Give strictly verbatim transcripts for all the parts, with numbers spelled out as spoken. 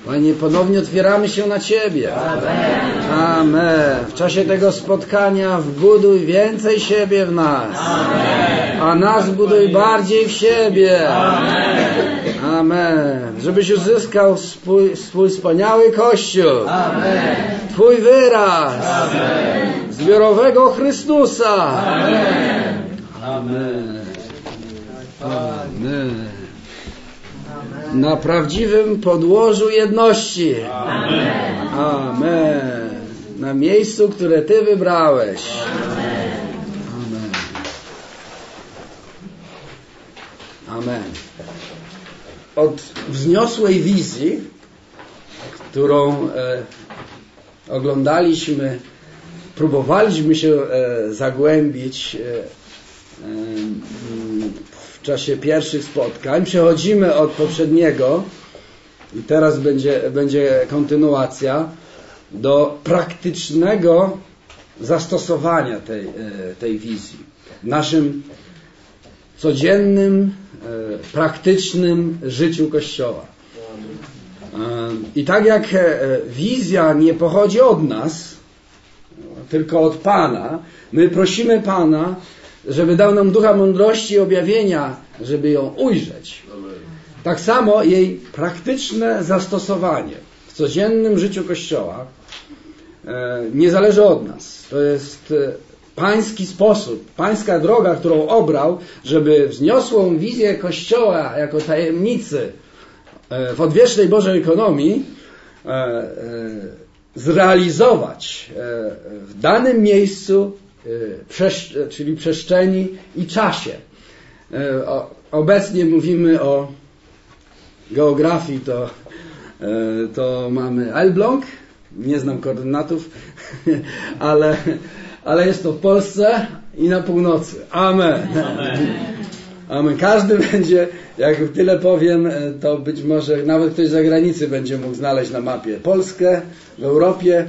Panie, ponownie otwieramy się na Ciebie. Amen. Amen. W czasie tego spotkania wbuduj więcej siebie w nas. Amen. A nas buduj bardziej w siebie. Amen. Amen. Żebyś uzyskał swój, swój wspaniały Kościół. Amen. Twój wyraz. Amen. Zbiorowego Chrystusa. Amen. Amen. Amen. Na prawdziwym podłożu jedności. Amen. Amen. Na miejscu, które Ty wybrałeś. Amen. Amen. Amen. Od wzniosłej wizji, którą e, oglądaliśmy, próbowaliśmy się e, zagłębić e, e, w czasie pierwszych spotkań. Przechodzimy od poprzedniego i teraz będzie, będzie kontynuacja do praktycznego zastosowania tej, tej wizji w naszym codziennym, praktycznym życiu Kościoła. I tak jak wizja nie pochodzi od nas, tylko od Pana, my prosimy Pana, żeby dał nam ducha mądrości i objawienia, żeby ją ujrzeć. Tak samo jej praktyczne zastosowanie w codziennym życiu Kościoła nie zależy od nas. To jest pański sposób, pańska droga, którą obrał, żeby wzniosłą wizję Kościoła jako tajemnicy w odwiecznej Bożej ekonomii zrealizować w danym miejscu, czyli przestrzeni i czasie. Obecnie mówimy o geografii, to, to mamy Elbląg, nie znam koordynatów, ale, ale jest to w Polsce i na północy. Amen. Amen. Amen. Każdy będzie, jak tyle powiem, to być może nawet ktoś z zagranicy będzie mógł znaleźć na mapie Polskę w Europie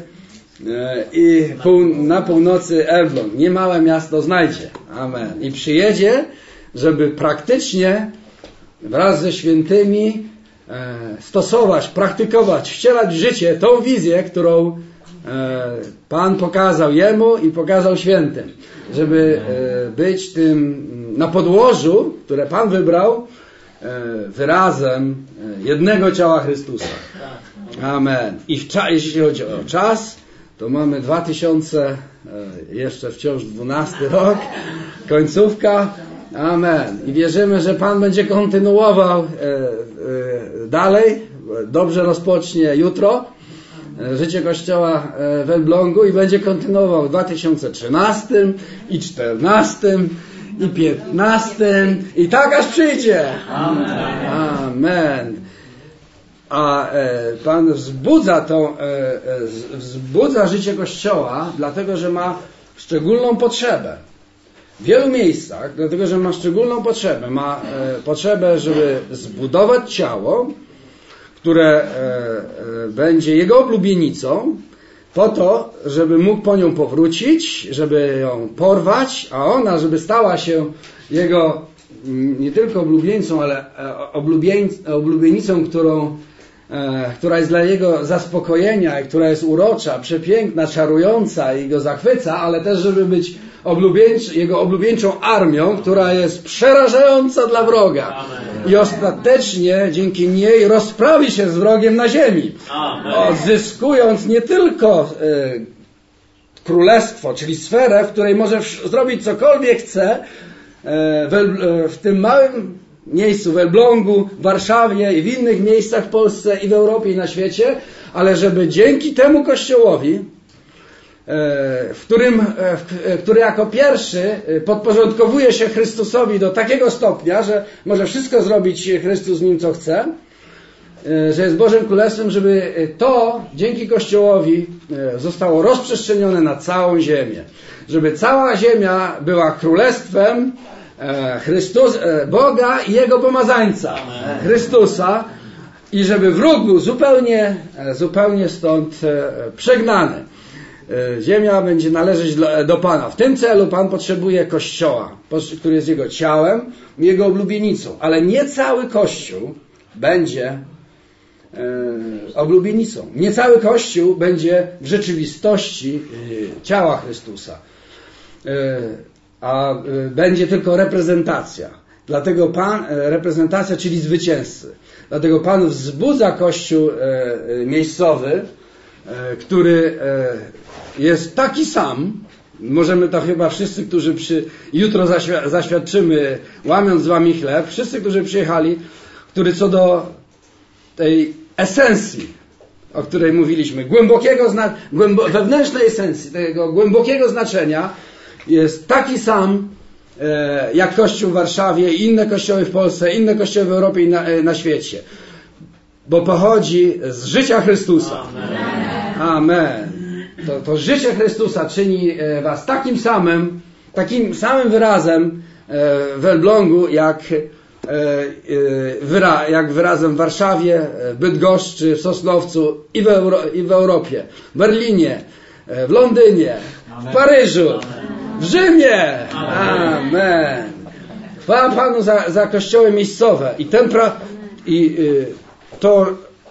i pół, na północy Elbląg. Niemałe miasto znajdzie. Amen. I przyjedzie, żeby praktycznie wraz ze świętymi e, stosować, praktykować, wcielać w życie tą wizję, którą e, Pan pokazał jemu i pokazał świętym. Żeby e, być tym na podłożu, które Pan wybrał, e, wyrazem jednego ciała Chrystusa. Amen. I w cza- jeśli chodzi o czas, to mamy dwa tysiące, jeszcze wciąż dwunasty rok, końcówka. Amen. I wierzymy, że Pan będzie kontynuował e, e, dalej. Dobrze rozpocznie jutro e, życie Kościoła e, w Elblągu i będzie kontynuował w dwa tysiące trzynastym i czternastym i piętnastym i tak aż przyjdzie. Amen. Amen. A e, Pan wzbudza tą, e, e, wzbudza życie Kościoła, dlatego że ma szczególną potrzebę. W wielu miejscach, dlatego że ma szczególną potrzebę. Ma e, potrzebę, żeby zbudować ciało, które e, e, będzie jego oblubienicą, po to, żeby mógł po nią powrócić, żeby ją porwać, a ona, żeby stała się jego m, nie tylko oblubieńcą, ale e, oblubień, oblubienicą, którą która jest dla jego zaspokojenia i która jest urocza, przepiękna, czarująca i go zachwyca, ale też żeby być oblubieńcz, jego oblubieńczą armią, która jest przerażająca dla wroga. Amen. I ostatecznie dzięki niej rozprawi się z wrogiem na ziemi. Amen. Odzyskując nie tylko y, królestwo, czyli sferę, w której może w, zrobić cokolwiek chce, y, w, y, w tym małym miejscu w Elblągu, w Warszawie i w innych miejscach w Polsce i w Europie i na świecie, ale żeby dzięki temu Kościołowi, w którym, który jako pierwszy podporządkowuje się Chrystusowi do takiego stopnia, że może wszystko zrobić Chrystus z nim co chce, że jest Bożym Królestwem, żeby to dzięki Kościołowi zostało rozprzestrzenione na całą ziemię. Żeby cała ziemia była królestwem Chrystus, Boga i Jego pomazańca, Amen. Chrystusa, i żeby wróg był zupełnie, zupełnie stąd przegnany. Ziemia będzie należeć do Pana. W tym celu Pan potrzebuje Kościoła, który jest Jego ciałem, Jego oblubienicą. Ale nie cały Kościół będzie e, oblubienicą. Nie cały Kościół będzie w rzeczywistości e, ciała Chrystusa, e, a e, będzie tylko reprezentacja. Dlatego Pan, e, reprezentacja, czyli zwycięzcy. Dlatego Pan wzbudza Kościół e, e, miejscowy, e, który e, jest taki sam. Możemy to chyba wszyscy, którzy przy, jutro zaświ- zaświadczymy, łamiąc z wami chleb, wszyscy, którzy przyjechali, który co do tej esencji, o której mówiliśmy, głębokiego zna- głębo- wewnętrznej esencji, tego głębokiego znaczenia, jest taki sam e, jak Kościół w Warszawie i inne kościoły w Polsce, inne kościoły w Europie i na, e, na świecie. Bo pochodzi z życia Chrystusa. Amen. Amen. To, to życie Chrystusa czyni was takim samym, takim samym wyrazem w Elblągu, jak, wyra, jak wyrazem w Warszawie, Bydgoszczy, w Sosnowcu i w, Euro, i w Europie, w Berlinie, w Londynie, w Paryżu, w Rzymie. Amen. Chwała Panu za, za kościoły miejscowe. I, ten pra, i to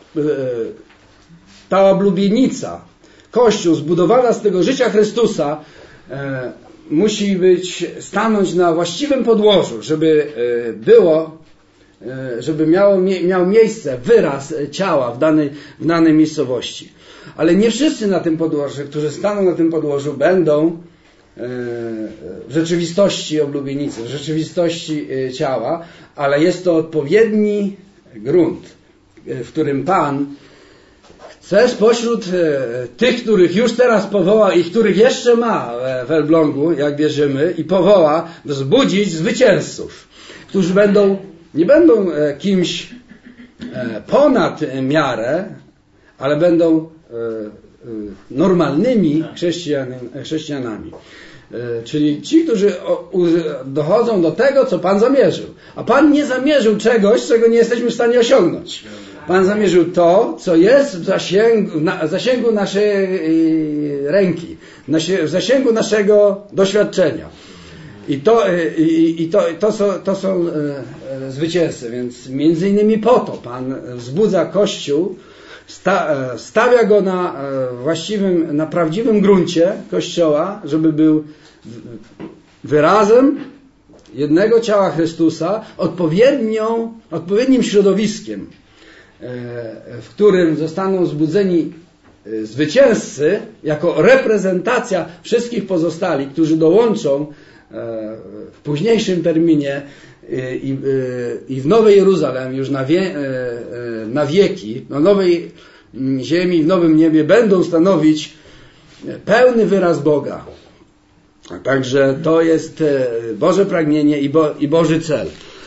ta oblubienica, Kościół zbudowana z tego życia Chrystusa e, musi być, stanąć na właściwym podłożu, żeby e, było, e, żeby miało, mie, miał miejsce wyraz ciała w danej, w danej miejscowości. Ale nie wszyscy na tym podłożu, którzy staną na tym podłożu, będą e, w rzeczywistości oblubienicy, w rzeczywistości e, ciała, ale jest to odpowiedni grunt, e, w którym Pan chce spośród e, tych, których już teraz powoła i których jeszcze ma w Elblągu, jak wierzymy, i powoła, wzbudzić zwycięzców, którzy będą, nie będą e, kimś e, ponad miarę, ale będą e, e, normalnymi chrześcijan, chrześcijanami. E, czyli ci, którzy o, u, dochodzą do tego, co Pan zamierzył. A Pan nie zamierzył czegoś, czego nie jesteśmy w stanie osiągnąć. Pan zamierzył to, co jest w zasięgu, na, w zasięgu naszej ręki, w zasięgu naszego doświadczenia. I to, i, i to, to są, to są e, zwycięzcy, więc między innymi po to Pan wzbudza Kościół, sta, stawia go na właściwym, na prawdziwym gruncie Kościoła, żeby był wyrazem jednego ciała Chrystusa, odpowiednią, odpowiednim środowiskiem, w którym zostaną zbudzeni zwycięzcy jako reprezentacja wszystkich pozostali, którzy dołączą w późniejszym terminie i, i w Nowej Jeruzalem już na, wie, na wieki, na nowej ziemi, w nowym niebie będą stanowić pełny wyraz Boga. Także to jest Boże pragnienie i, Bo, i Boży cel.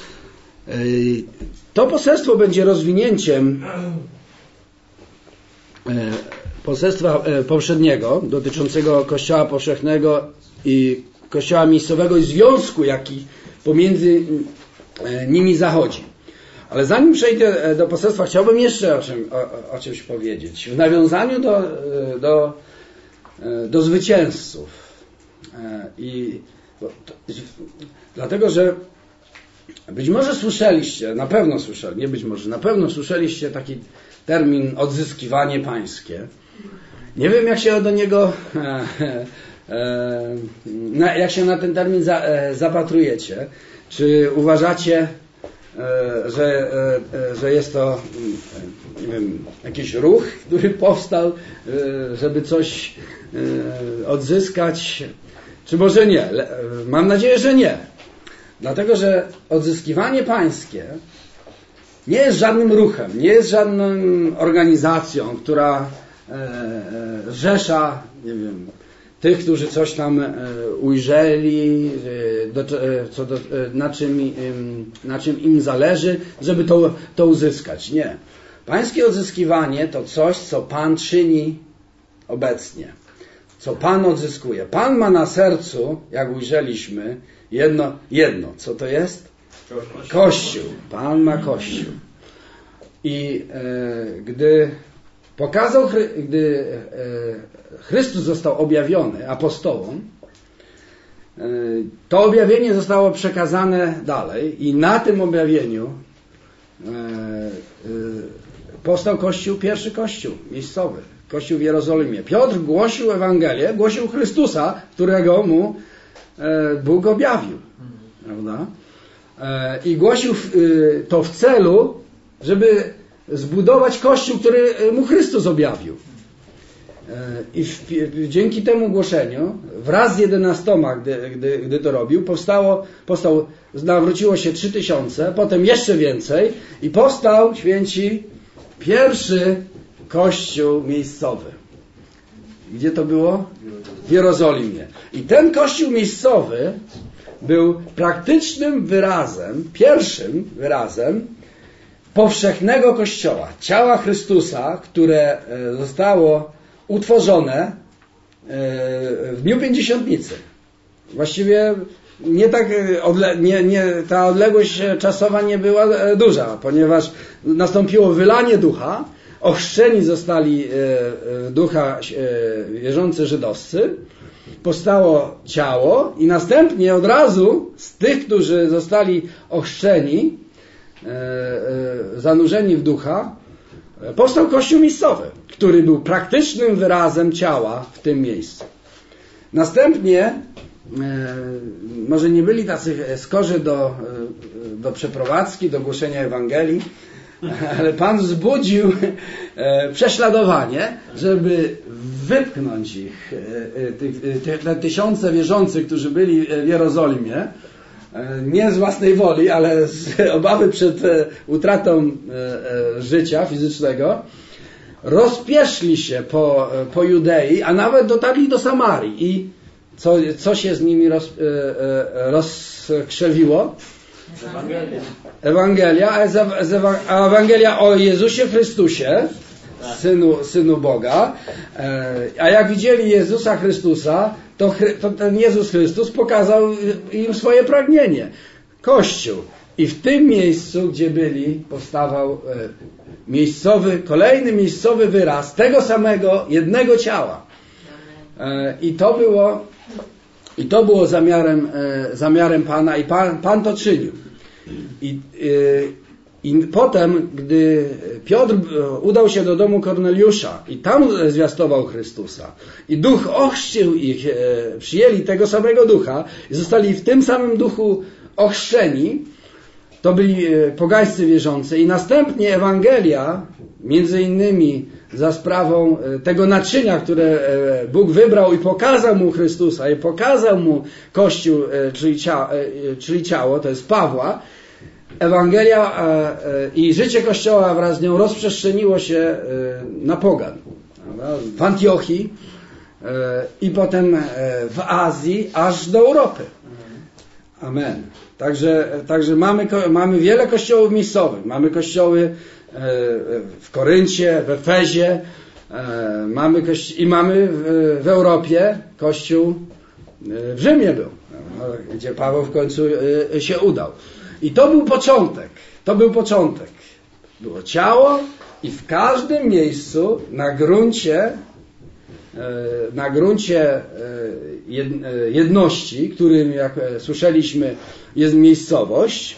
To poselstwo będzie rozwinięciem poselstwa poprzedniego dotyczącego Kościoła powszechnego i Kościoła miejscowego i związku, jaki pomiędzy nimi zachodzi. Ale zanim przejdę do poselstwa, chciałbym jeszcze o, czym, o, o czymś powiedzieć. W nawiązaniu do, do, do zwycięzców. I to, dlatego, że być może słyszeliście, na pewno słyszeli, nie być może, na pewno słyszeliście taki termin odzyskiwanie pańskie. Nie wiem, jak się do niego, jak się na ten termin zapatrujecie. Czy uważacie, że, że jest to, nie wiem, jakiś ruch, który powstał, żeby coś odzyskać, czy może nie? Mam nadzieję, że nie. Dlatego, że odzyskiwanie pańskie nie jest żadnym ruchem, nie jest żadną organizacją, która zrzesza, nie wiem, tych, którzy coś tam ujrzeli, do, co do, na, czym, na czym im zależy, żeby to, to uzyskać. Nie. Pańskie odzyskiwanie to coś, co Pan czyni obecnie. Co Pan odzyskuje. Pan ma na sercu, jak ujrzeliśmy, jedno, jedno. Co to jest? Kościół. Pan ma Kościół. I e, gdy pokazał, gdy e, Chrystus został objawiony apostołom, e, to objawienie zostało przekazane dalej i na tym objawieniu e, e, powstał kościół, pierwszy kościół miejscowy, kościół w Jerozolimie. Piotr głosił Ewangelię, głosił Chrystusa, którego mu e, Bóg objawił. Prawda? E, I głosił e, to w celu, żeby zbudować kościół, który mu Chrystus objawił. I w, dzięki temu głoszeniu wraz z jedenastoma, gdy, gdy, gdy to robił, powstało, powstał, nawróciło się trzy tysiące, potem jeszcze więcej i powstał, święci, pierwszy kościół miejscowy. Gdzie to było? W Jerozolimie. I ten kościół miejscowy był praktycznym wyrazem, pierwszym wyrazem powszechnego Kościoła, ciała Chrystusa, które zostało utworzone w dniu Pięćdziesiątnicy. Właściwie nie tak odle- nie, nie, ta odległość czasowa nie była duża, ponieważ nastąpiło wylanie ducha, ochrzczeni zostali w ducha wierzący żydowscy, powstało ciało i następnie od razu z tych, którzy zostali ochrzczeni, zanurzeni w ducha, powstał kościół miejscowy, który był praktycznym wyrazem ciała w tym miejscu. Następnie e, może nie byli tacy skorzy do, do przeprowadzki, do głoszenia Ewangelii, ale Pan wzbudził e, prześladowanie, żeby wypchnąć ich, e, tych, te, te tysiące wierzących, którzy byli w Jerozolimie, nie z własnej woli, ale z obawy przed utratą życia fizycznego, rozpieszli się po, po Judei, a nawet dotarli do Samarii. I co, co się z nimi roz, rozkrzewiło? Ewangelia. Ewangelia, a Ewangelia o Jezusie Chrystusie, synu, synu Boga. A jak widzieli Jezusa Chrystusa, To, to ten Jezus Chrystus pokazał im swoje pragnienie. Kościół. I w tym miejscu, gdzie byli, powstawał e, miejscowy, kolejny miejscowy wyraz tego samego, jednego ciała. E, I to było i to było zamiarem, e, zamiarem Pana i Pan, Pan to czynił. I, e, I potem, gdy Piotr udał się do domu Korneliusza i tam zwiastował Chrystusa i duch ochrzcił ich, przyjęli tego samego ducha i zostali w tym samym duchu ochrzczeni, to byli pogańscy wierzący i następnie Ewangelia, między innymi za sprawą tego naczynia, które Bóg wybrał i pokazał mu Chrystusa i pokazał mu Kościół, czyli ciało, czyli ciało to jest Pawła, Ewangelia i życie Kościoła wraz z nią rozprzestrzeniło się na pogan. W Antiochii i potem w Azji, aż do Europy. Amen. Także, także mamy, mamy wiele kościołów miejscowych. Mamy kościoły w Koryncie, w Efezie, mamy kości- i mamy w, w Europie kościół w Rzymie był, gdzie Paweł w końcu się udał. I to był początek. To był początek. Było ciało i w każdym miejscu na gruncie na gruncie jedności, którym, jak słyszeliśmy, jest miejscowość,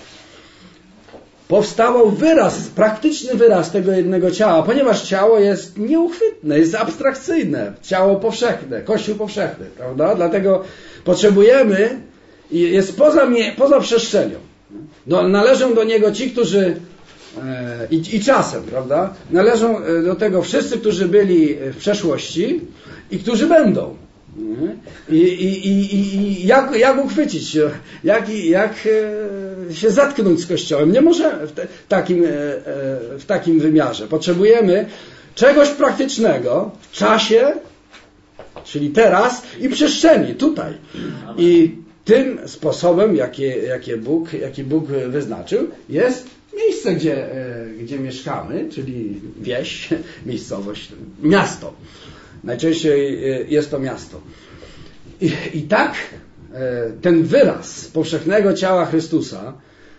powstawał wyraz, praktyczny wyraz tego jednego ciała, ponieważ ciało jest nieuchwytne, jest abstrakcyjne, ciało powszechne, Kościół powszechny, prawda? Dlatego potrzebujemy, jest poza, poza przestrzenią. No, należą do niego ci, którzy e, i, i czasem, prawda? Należą do tego wszyscy, którzy byli w przeszłości i którzy będą. I, i, i, i jak, jak uchwycić się, jak, jak e, się zatknąć z Kościołem? Nie możemy w, te, takim, e, w takim wymiarze. Potrzebujemy czegoś praktycznego w czasie, czyli teraz, i przestrzeni, tutaj. I tym sposobem, jakie, jakie Bóg, jaki Bóg wyznaczył, jest miejsce, gdzie, gdzie mieszkamy, czyli wieś, miejscowość, miasto. Najczęściej jest to miasto. I, i tak ten wyraz powszechnego ciała Chrystusa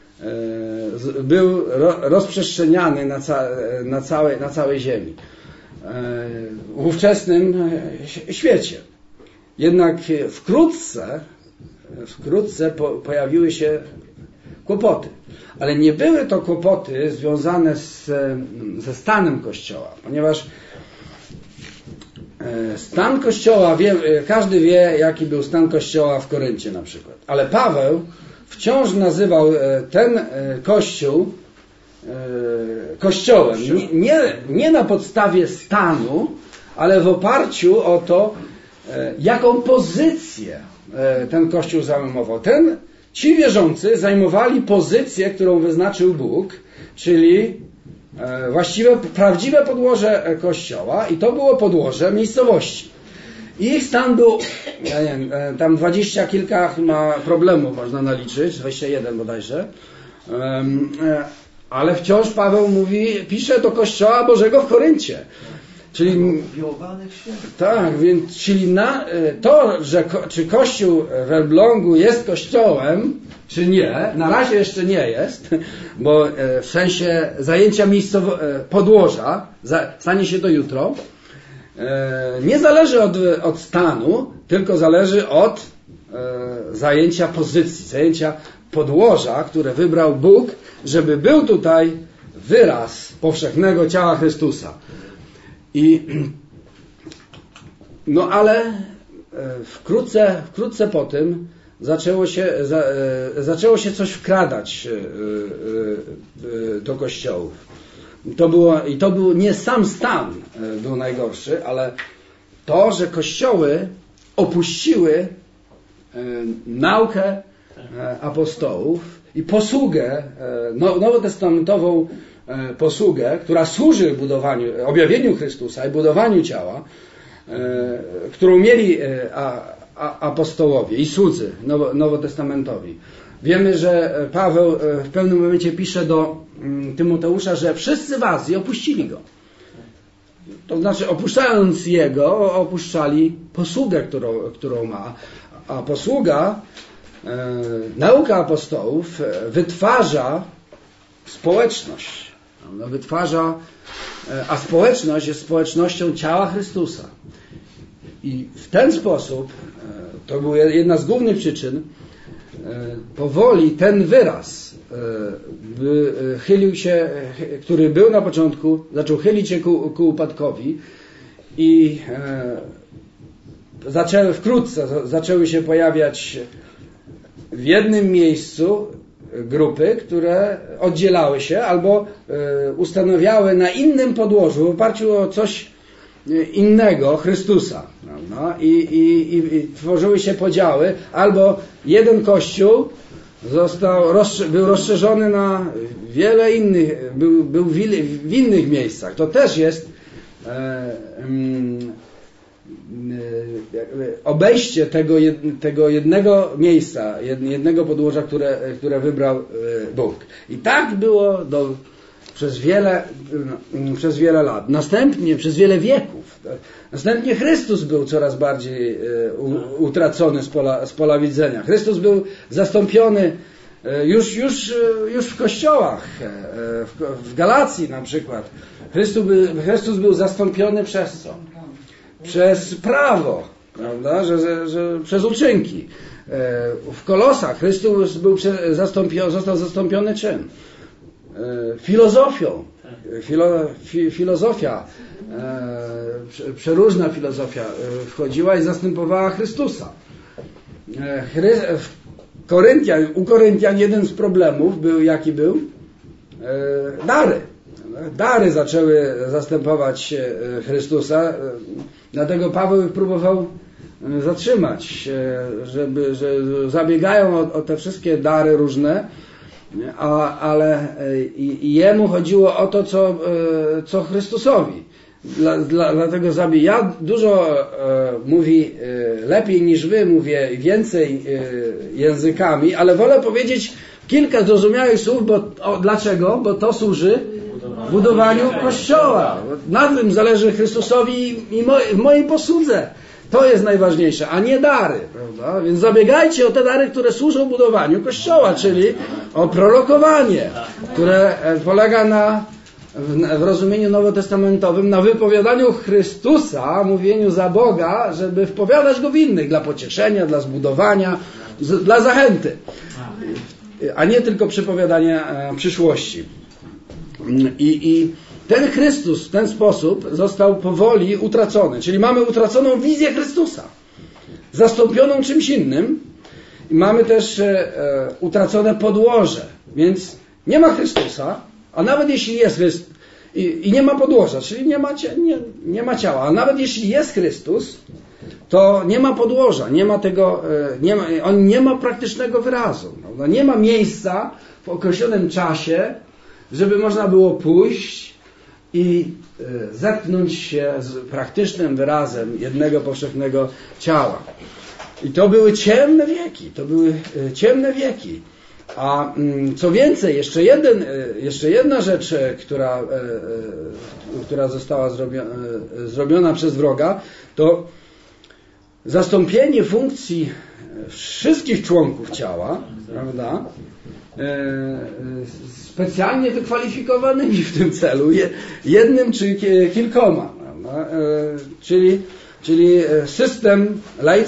był rozprzestrzeniany na, ca, na, całej, na całej ziemi. W ówczesnym świecie. Jednak wkrótce Wkrótce po, pojawiły się kłopoty. Ale nie były to kłopoty związane z, ze stanem Kościoła, ponieważ stan Kościoła, wie, każdy wie, jaki był stan Kościoła w Koryncie na przykład. Ale Paweł wciąż nazywał ten Kościół Kościołem. Nie, nie na podstawie stanu, ale w oparciu o to, jaką pozycję ten Kościół zajmował. Ten, ci wierzący zajmowali pozycję, którą wyznaczył Bóg, czyli właściwe, prawdziwe podłoże Kościoła, i to było podłoże miejscowości. Ich stan był, ja nie wiem, tam dwadzieścia kilka ma problemów można naliczyć, dwadzieścia jeden bodajże, ale wciąż Paweł mówi, pisze do Kościoła Bożego w Koryncie. Czyli, tak, więc czyli na, to, że ko, czy Kościół w Elblągu jest kościołem, czy nie, na razie jeszcze nie jest, bo w sensie zajęcia miejscowo, podłoża, za, stanie się to jutro, nie zależy od, od stanu, tylko zależy od zajęcia pozycji, zajęcia podłoża, które wybrał Bóg, żeby był tutaj wyraz powszechnego ciała Chrystusa. I, no ale wkrótce, wkrótce po tym zaczęło się, za, zaczęło się coś wkradać do kościołów. To było, i to był nie sam stan był najgorszy, ale to, że kościoły opuściły naukę apostołów i posługę, nowotestamentową posługę, która służy budowaniu, objawieniu Chrystusa i budowaniu ciała, którą mieli apostołowie i słudzy nowotestamentowi. Wiemy, że Paweł w pewnym momencie pisze do Tymoteusza, że wszyscy w Azji opuścili go. To znaczy, opuszczając jego, opuszczali posługę, którą, którą ma. A posługa, e, nauka apostołów wytwarza społeczność. Ona wytwarza, a społeczność jest społecznością ciała Chrystusa. I w ten sposób, to była jedna z głównych przyczyn, powoli ten wyraz by chylił się, który był na początku, zaczął chylić się ku, ku upadkowi i zaczęły wkrótce zaczęły się pojawiać w jednym miejscu grupy, które oddzielały się albo ustanawiały na innym podłożu w oparciu o coś innego, Chrystusa, prawda? I, i, i, i tworzyły się podziały, albo jeden kościół został, był rozszerzony na wiele innych, był, był w, w innych miejscach. To też jest e, e, obejście tego, tego jednego miejsca, jednego podłoża, które, które wybrał Bóg. I tak było do Przez wiele, przez wiele lat. Następnie, przez wiele wieków. Następnie Chrystus był coraz bardziej utracony z pola, z pola widzenia. Chrystus był zastąpiony już, już, już w kościołach. W Galacji na przykład. Chrystus był, Chrystus był zastąpiony przez co? Przez prawo. Prawda? Że, że, że przez uczynki. W Kolosach Chrystus był zastąpiony, został zastąpiony czym? Filozofią. Filo, fi, filozofia, e, przeróżna filozofia wchodziła i zastępowała Chrystusa. E, Chry, w Koryntian, u Koryntian jeden z problemów był, jaki był? E, dary. Dary zaczęły zastępować Chrystusa, e, dlatego Paweł ich próbował zatrzymać, e, żeby, że zabiegają o, o te wszystkie dary różne. A, ale i, i jemu chodziło o to, co, co Chrystusowi. Dla, dla, dlatego zabij. Ja dużo e, mówi e, lepiej niż wy, mówię więcej e, językami, ale wolę powiedzieć kilka zrozumiałych słów, bo o, dlaczego? Bo to służy budowaniu Kościoła. Na tym zależy Chrystusowi i mo, w mojej posłudze. To jest najważniejsze, a nie dary, prawda? Więc zabiegajcie o te dary, które służą budowaniu Kościoła, czyli o prorokowanie, które polega na, w, w rozumieniu nowotestamentowym, na wypowiadaniu Chrystusa, mówieniu za Boga, żeby wpowiadać Go w innych, dla pocieszenia, dla zbudowania, z, dla zachęty. a nie tylko przepowiadanie przyszłości. I, i ten Chrystus w ten sposób został powoli utracony, czyli mamy utraconą wizję Chrystusa, zastąpioną czymś innym i mamy też e, utracone podłoże, więc nie ma Chrystusa, a nawet jeśli jest Chrystus i, i nie ma podłoża, czyli nie ma, nie, nie ma ciała, a nawet jeśli jest Chrystus, to nie ma podłoża, nie ma tego, nie ma, on nie ma praktycznego wyrazu. No, nie ma miejsca w określonym czasie, żeby można było pójść i zetknąć się z praktycznym wyrazem jednego powszechnego ciała. I to były ciemne wieki, to były ciemne wieki. A co więcej, jeszcze, jeden, jeszcze jedna rzecz, która, która została zrobiona, zrobiona przez wroga, to zastąpienie funkcji wszystkich członków ciała, prawda, specjalnie wykwalifikowanymi w tym celu, jednym czy kilkoma, prawda, czyli, czyli system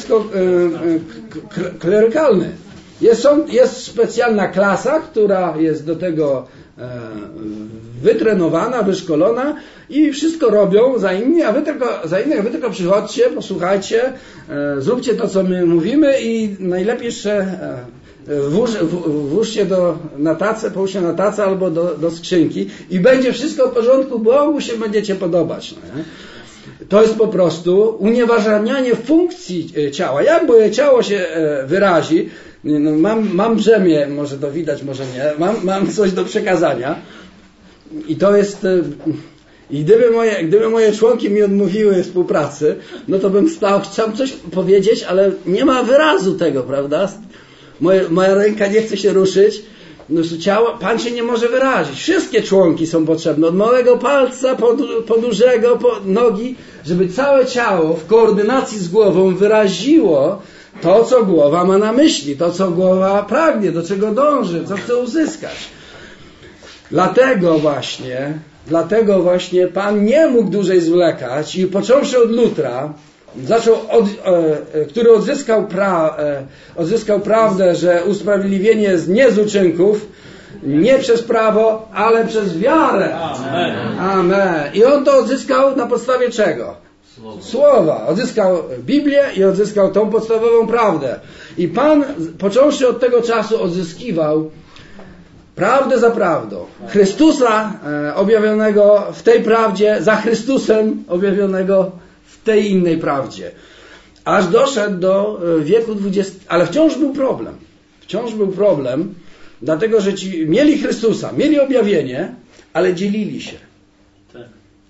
laicko-klerykalny. Jest, jest specjalna klasa, która jest do tego wytrenowana, wyszkolona i wszystko robią za inni, a wy tylko, za innych, a wy tylko przychodźcie, posłuchajcie, zróbcie to, co my mówimy i najlepiej jeszcze włóż, włóżcie do, na tacę, połóżcie na tacę albo do, do skrzynki i będzie wszystko w porządku, Bogu się będziecie podobać. No nie? To jest po prostu unieważnianie funkcji ciała. Jak moje ciało się wyrazi, no mam, mam brzemię, może to widać, może nie, mam, mam coś do przekazania i to jest... I gdyby moje, gdyby moje członki mi odmówiły współpracy, no to bym stał, chciał coś powiedzieć, ale nie ma wyrazu tego, prawda? Moje, moja ręka nie chce się ruszyć, no, ciało, Pan się nie może wyrazić. Wszystkie członki są potrzebne, od małego palca po, po dużego, po nogi, żeby całe ciało w koordynacji z głową wyraziło to, co głowa ma na myśli, to, co głowa pragnie, do czego dąży, co chce uzyskać. Dlatego właśnie Dlatego właśnie Pan nie mógł dłużej zwlekać i począwszy od Lutra, zaczął od, e, który odzyskał, pra, e, odzyskał prawdę, że usprawiedliwienie jest nie z uczynków, nie przez prawo, ale przez wiarę. Amen. Amen. I on to odzyskał na podstawie czego? Słowa. Słowa. Odzyskał Biblię i odzyskał tą podstawową prawdę. I Pan, począwszy od tego czasu, odzyskiwał prawdę za prawdą. Chrystusa e, objawionego w tej prawdzie, za Chrystusem objawionego w tej innej prawdzie. Aż doszedł do wieku dwudziestego. Ale wciąż był problem. Wciąż był problem, dlatego że ci mieli Chrystusa, mieli objawienie, ale dzielili się. Tak.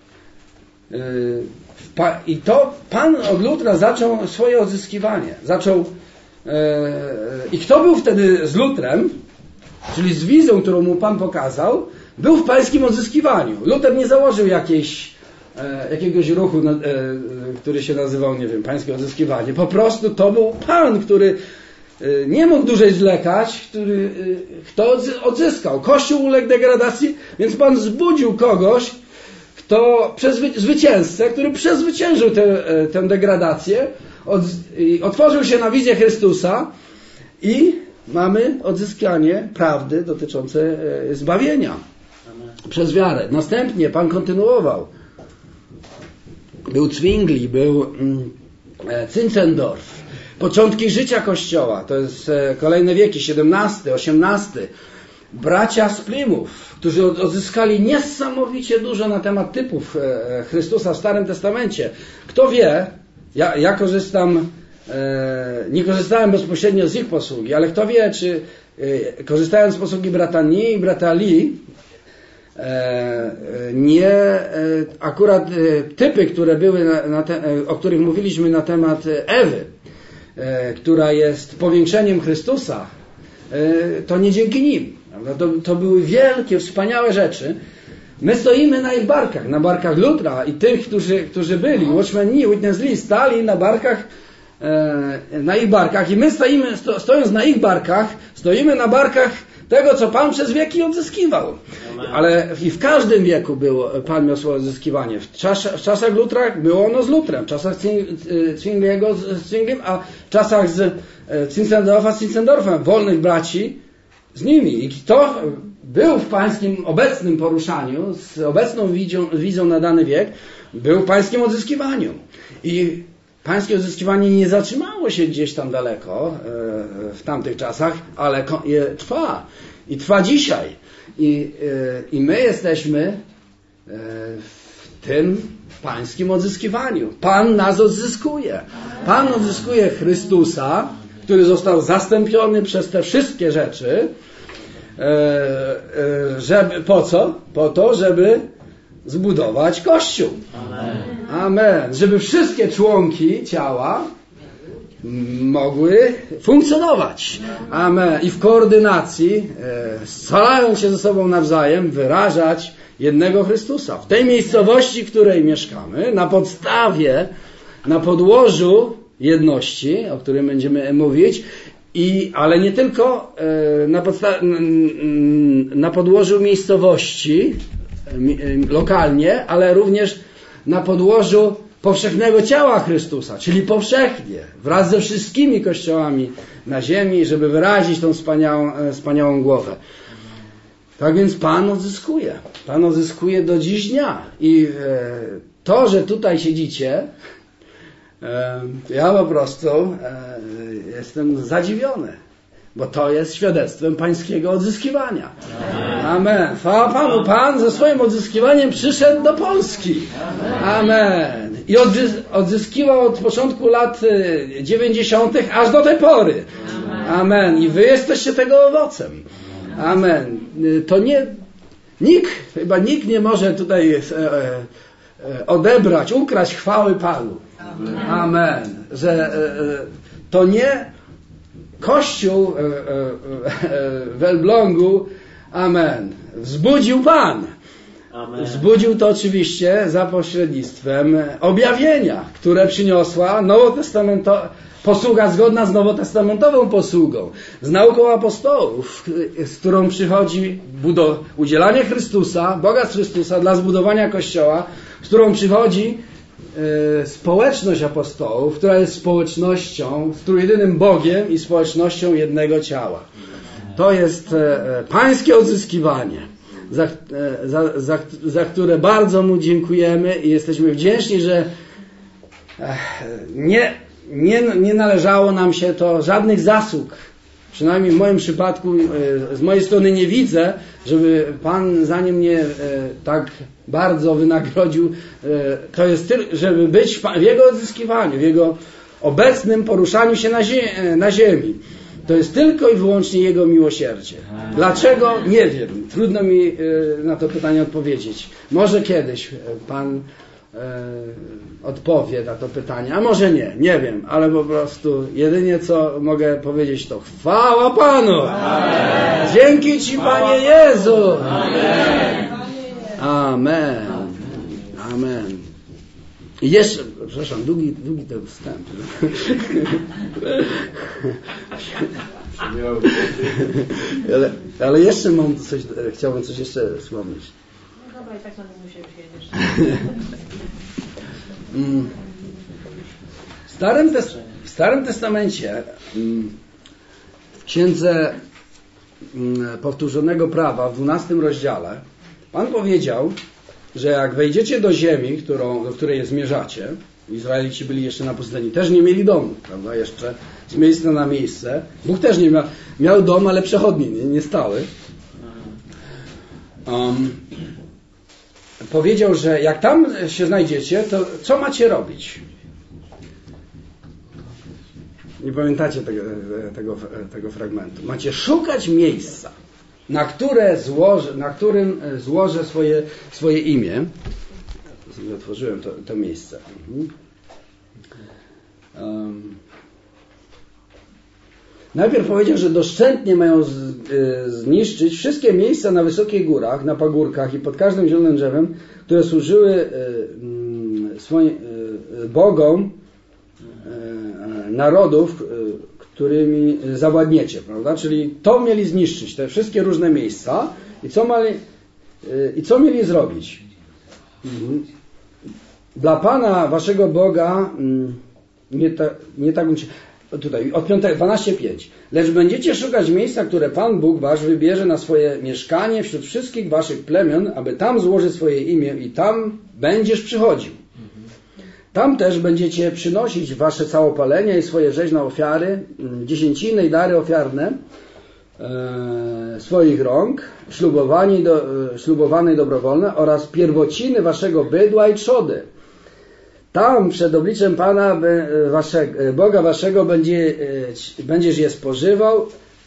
E, I to Pan od Lutra zaczął swoje odzyskiwanie. Zaczął. E, I kto był wtedy z Lutrem? Czyli z wizją, którą mu Pan pokazał, był w pańskim odzyskiwaniu. Luter nie założył jakiejś, e, jakiegoś ruchu, e, który się nazywał, nie wiem, pańskie odzyskiwanie. Po prostu to był Pan, który e, nie mógł dłużej zwlekać, który e, kto odzyskał. Kościół uległ degradacji, więc Pan zbudził kogoś, kto przezwy- zwycięzcę, który przezwyciężył tę, e, tę degradację, od, i otworzył się na wizję Chrystusa i mamy odzyskanie prawdy dotyczące zbawienia przez wiarę. Następnie Pan kontynuował. Był Zwingli, był Zinzendorf. Początki życia Kościoła, to jest kolejne wieki, siedemnasty, osiemnasty. Bracia z Plymouth, którzy odzyskali niesamowicie dużo na temat typów Chrystusa w Starym Testamencie. Kto wie, ja, ja korzystam nie korzystałem bezpośrednio z ich posługi, ale kto wie, czy korzystając z posługi brata Nie i brata Lee, nie akurat typy, które były na, na te, o których mówiliśmy na temat Ewy, która jest powiększeniem Chrystusa, to nie dzięki nim. To, to były wielkie, wspaniałe rzeczy. My stoimy na ich barkach, na barkach Lutra i tych, którzy, którzy byli, Watchman Nee, Witness Lee, stali na barkach na ich barkach i my stoimy, sto, stojąc na ich barkach, stoimy na barkach tego, co Pan przez wieki odzyskiwał. Amen. Ale i w każdym wieku było, Pan miał swoje odzyskiwanie. W, czas, w czasach Lutra było ono z Lutrem, w czasach Zwingliego z Zwingliem, a w czasach z Zinzendorfa z Zinzendorfem. Wolnych braci z nimi. I kto był w pańskim obecnym poruszaniu, z obecną wizją, wizją na dany wiek, był w pańskim odzyskiwaniu. I pańskie odzyskiwanie nie zatrzymało się gdzieś tam daleko w tamtych czasach, ale trwa. I trwa dzisiaj. I, i my jesteśmy w tym pańskim odzyskiwaniu. Pan nas odzyskuje. Pan odzyskuje Chrystusa, który został zastąpiony przez te wszystkie rzeczy. Żeby, po co? Po to, żeby zbudować Kościół. Amen. Amen. Żeby wszystkie członki ciała mogły funkcjonować. Amen. I w koordynacji, scalając się ze sobą nawzajem, wyrażać jednego Chrystusa. W tej miejscowości, w której mieszkamy, na podstawie, na podłożu jedności, o którym będziemy mówić, i, ale nie tylko na, podsta- na podłożu miejscowości, lokalnie, ale również na podłożu powszechnego ciała Chrystusa, czyli powszechnie, wraz ze wszystkimi kościołami na ziemi, żeby wyrazić tą wspaniałą, wspaniałą głowę. Tak więc Pan odzyskuje. Pan odzyskuje do dziś dnia. I to, że tutaj siedzicie, ja po prostu jestem zadziwiony, bo to jest świadectwem pańskiego odzyskiwania. Amen. Chwała Panu. Pan ze swoim odzyskiwaniem przyszedł do Polski. Amen. I odzyskiwał od początku lat dziewięćdziesiątych aż do tej pory. Amen. I wy jesteście tego owocem. Amen. To nie, nikt, chyba nikt nie może tutaj odebrać, ukraść chwały Panu. Amen. Że to nie Kościół w Elblągu, amen, wzbudził Pan. Amen. Wzbudził to oczywiście za pośrednictwem objawienia, które przyniosła nowotestamentowa posługa zgodna z nowotestamentową posługą, z nauką apostołów, z którą przychodzi budo- udzielanie Chrystusa, Boga z Chrystusa dla zbudowania Kościoła, z którą przychodzi e, społeczność apostołów, która jest społecznością, z trójjedynym Bogiem i społecznością jednego ciała. To jest e, pańskie odzyskiwanie, za, e, za, za, za które bardzo Mu dziękujemy i jesteśmy wdzięczni, że e, nie Nie, nie należało nam się to żadnych zasług. Przynajmniej w moim przypadku, z mojej strony nie widzę, żeby Pan za mnie tak bardzo wynagrodził. To jest tylko, żeby być w Jego odzyskiwaniu, w Jego obecnym poruszaniu się na, zie- na ziemi. To jest tylko i wyłącznie Jego miłosierdzie. Dlaczego? Nie wiem. Trudno mi na to pytanie odpowiedzieć. Może kiedyś Pan odpowie na to pytanie, a może nie, nie wiem, ale po prostu jedynie co mogę powiedzieć to chwała Panu. Amen. Dzięki Ci, Panie Jezu. Amen. Amen. Amen. I jeszcze, przepraszam, długi, długi ten wstęp. ale, ale jeszcze mam coś, chciałbym coś jeszcze wspomnieć. No dobra, i tak na mnie się przyjedziesz. W Starym, Tes- w Starym Testamencie, w Księdze Powtórzonego Prawa, w dwunastym rozdziale, Pan powiedział, że jak wejdziecie do ziemi, którą, do której zmierzacie, Izraelici byli jeszcze na pustyni, też nie mieli domu, prawda, jeszcze z miejsca na miejsce. Bóg też nie miał, miał dom, ale przechodni, nie, nie stały. Um, powiedział, że jak tam się znajdziecie, to co macie robić? Nie pamiętacie tego, tego, tego fragmentu. Macie szukać miejsca, na, które złożę, na którym złożę swoje, swoje imię. Sobie otworzyłem to, to miejsce. Mhm. Um. Najpierw powiedział, że doszczętnie mają z, y, zniszczyć wszystkie miejsca na wysokich górach, na pagórkach i pod każdym zielonym drzewem, które służyły y, y, swoim y, bogom y, narodów, y, którymi zawładniecie, prawda? Czyli to mieli zniszczyć, te wszystkie różne miejsca i co mieli, y, i co mieli zrobić? Mhm. Dla Pana, waszego Boga, y, nie, ta, nie tak tutaj od piątego, dwanaście pięć. Lecz będziecie szukać miejsca, które Pan Bóg wasz wybierze na swoje mieszkanie wśród wszystkich waszych plemion, aby tam złożyć swoje imię i tam będziesz przychodził. Tam też będziecie przynosić wasze całopalenia i swoje rzeźne ofiary, dziesięciny i dary ofiarne e, swoich rąk, ślubowane i, do, ślubowane i dobrowolne oraz pierwociny waszego bydła i trzody. Tam przed obliczem Pana waszego, Boga waszego będzie, będziesz je spożywał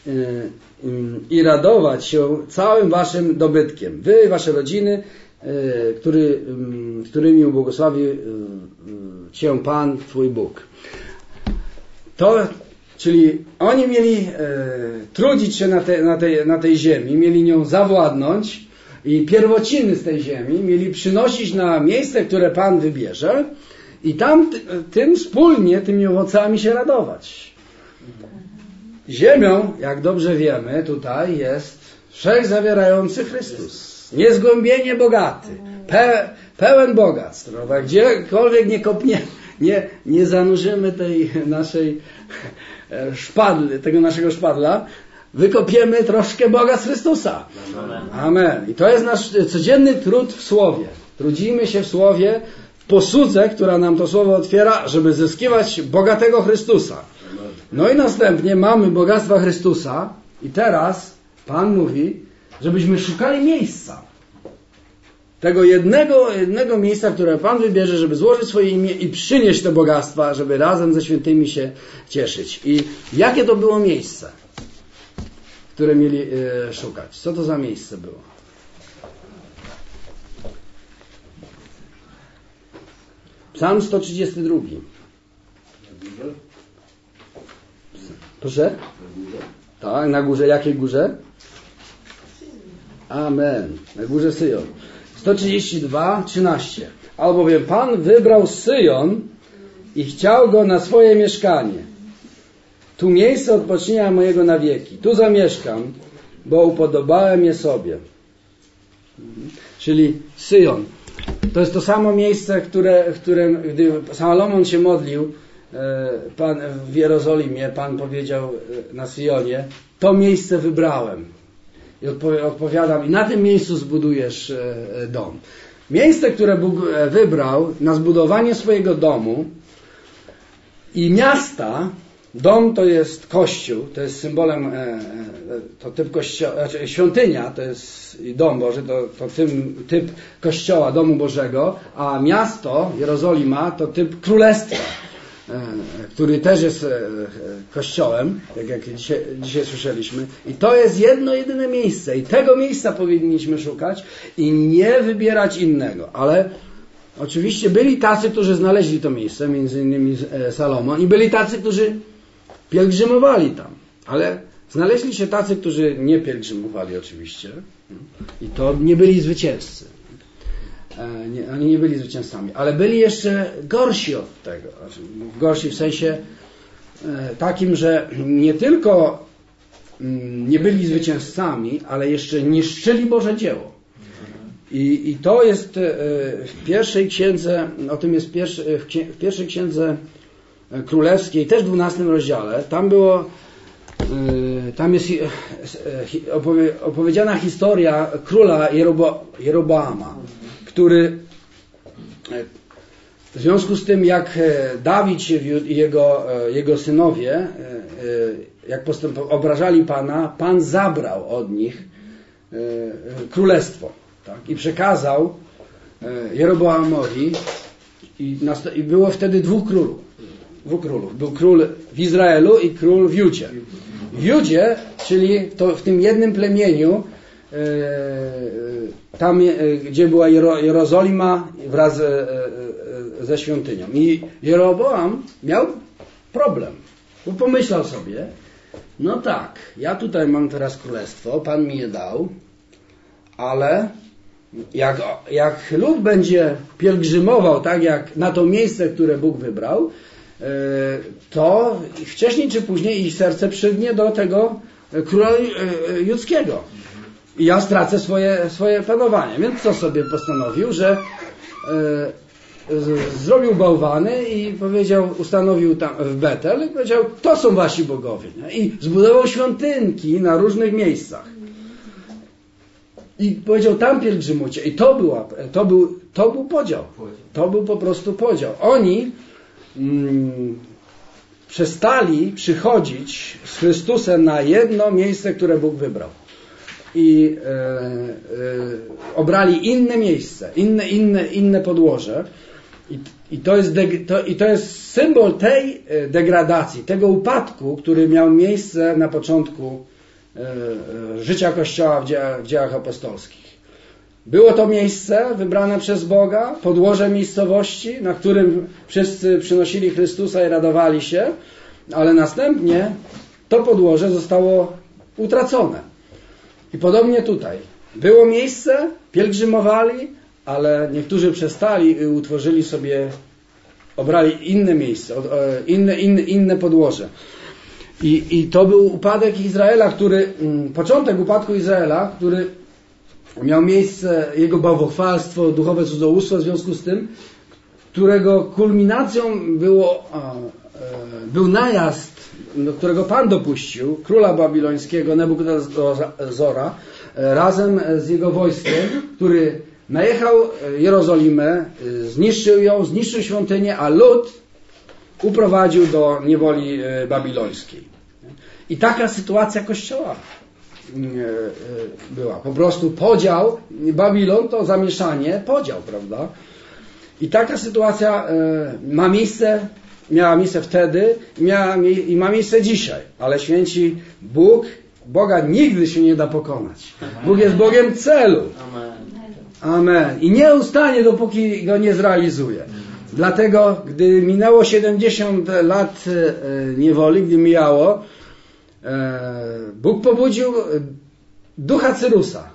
i radować się całym waszym dobytkiem. Wy i wasze rodziny, który, którymi ubłogosławi cię Pan, twój Bóg. To, czyli oni mieli trudzić się na, te, na, tej, na tej ziemi, mieli nią zawładnąć i pierwociny z tej ziemi mieli przynosić na miejsce, które Pan wybierze i tam tym wspólnie, tymi owocami się radować. Ziemią, jak dobrze wiemy, tutaj jest wszechzawierający Chrystus. Niezgłębienie bogaty, pe, pełen bogactw. No, gdziekolwiek nie kopnie, nie, nie zanurzymy tej naszej szpadli, tego naszego szpadla, wykopiemy troszkę bogactw Chrystusa. Amen. I to jest nasz codzienny trud w Słowie. Trudzimy się w Słowie, w posłudze, która nam to Słowo otwiera, żeby zyskiwać bogatego Chrystusa. No i następnie mamy bogactwa Chrystusa i teraz Pan mówi, żebyśmy szukali miejsca. Tego jednego, jednego miejsca, które Pan wybierze, żeby złożyć swoje imię i przynieść te bogactwa, żeby razem ze świętymi się cieszyć. I jakie to było miejsce, które mieli e, szukać? Co to za miejsce było? Psalm sto trzydziesty drugi. Proszę? Tak, na górze. Jakiej górze? Amen. Na górze Syjon. sto trzydzieści dwa, trzynaście. Albowiem Pan wybrał Syjon i chciał go na swoje mieszkanie. Tu miejsce odpocznienia mojego na wieki. Tu zamieszkam, bo upodobałem je sobie. Czyli Syjon. To jest to samo miejsce, które, w którym, gdy Salomon się modlił Pan, w Jerozolimie, Pan powiedział na Syjonie, to miejsce wybrałem. I odpowiadam, i na tym miejscu zbudujesz dom. Miejsce, które Bóg wybrał na zbudowanie swojego domu i miasta, dom to jest kościół, to jest symbolem, to typ kościoła, znaczy świątynia to jest dom Boży, to, to tym, typ kościoła, domu Bożego, a miasto, Jerozolima, to typ królestwa, który też jest kościołem, tak jak dzisiaj, dzisiaj słyszeliśmy. I to jest jedno, jedyne miejsce. I tego miejsca powinniśmy szukać i nie wybierać innego. Ale oczywiście byli tacy, którzy znaleźli to miejsce, między innymi Salomon, i byli tacy, którzy pielgrzymowali tam. Ale znaleźli się tacy, którzy nie pielgrzymowali oczywiście. I to nie byli zwycięzcy. Nie, oni nie byli zwycięzcami, ale byli jeszcze gorsi od tego. Gorsi w sensie e, takim, że nie tylko m, nie byli zwycięzcami, ale jeszcze niszczyli Boże dzieło. I, i to jest e, w pierwszej księdze, o tym jest pierwszy, w, księ, w pierwszej księdze królewskiej, też w dwunastym rozdziale, tam było e, tam jest e, opowie, opowiedziana historia króla Jerobo, Jeroboama, który w związku z tym, jak Dawid i jego, jego synowie, jak postęp- obrażali Pana, Pan zabrał od nich królestwo, tak? I przekazał Jeroboamowi i, nast- i było wtedy dwóch królów. Dwóch królów. Był król w Izraelu i król w Judzie. W Judzie, czyli to w tym jednym plemieniu, tam, gdzie była Jerozolima wraz ze świątynią. I Jeroboam miał problem, bo pomyślał sobie, no tak, ja tutaj mam teraz królestwo, Pan mi je dał, ale jak, jak lud będzie pielgrzymował tak jak na to miejsce, które Bóg wybrał, to wcześniej czy później ich serce przygnie do tego króla judzkiego. I ja stracę swoje, swoje panowanie. Więc co sobie postanowił, że z, zrobił bałwany i powiedział, ustanowił tam w Betel i powiedział, to są wasi bogowie. Nie? I zbudował świątynki na różnych miejscach. I powiedział, tam pielgrzymujcie. I to, była, to, był, to był podział. To był po prostu podział. Oni mm, przestali przychodzić z Chrystusem na jedno miejsce, które Bóg wybrał. I e, e, obrali inne miejsce, inne, inne, inne podłoże. I, i, to jest de, to, I to jest symbol tej degradacji, tego upadku, który miał miejsce na początku e, życia Kościoła w dziełach, w dziełach apostolskich. Było to miejsce wybrane przez Boga, podłoże miejscowości, na którym wszyscy przynosili Chrystusa i radowali się, ale następnie to podłoże zostało utracone. I podobnie tutaj. Było miejsce, pielgrzymowali, ale niektórzy przestali i utworzyli sobie, obrali inne miejsce, inne, inne, inne podłoże. I, I to był upadek Izraela, który, początek upadku Izraela, który miał miejsce, jego bałwochwalstwo, duchowe cudzołóstwo w związku z tym, którego kulminacją było, był najazd, do którego Pan dopuścił, króla babilońskiego Nebukadnezora, razem z jego wojskiem, który najechał Jerozolimę, zniszczył ją, zniszczył świątynię, a lud uprowadził do niewoli babilońskiej. I taka sytuacja Kościoła była. Po prostu podział, Babilon to zamieszanie, podział, prawda? I taka sytuacja ma miejsce, miała miejsce wtedy i, miała, i ma miejsce dzisiaj. Ale święci Bóg, Boga nigdy się nie da pokonać. Bóg jest Bogiem celu. Amen. I nie ustanie, dopóki go nie zrealizuje. Dlatego, gdy minęło siedemdziesiąt lat niewoli, gdy mijało, Bóg pobudził ducha Cyrusa,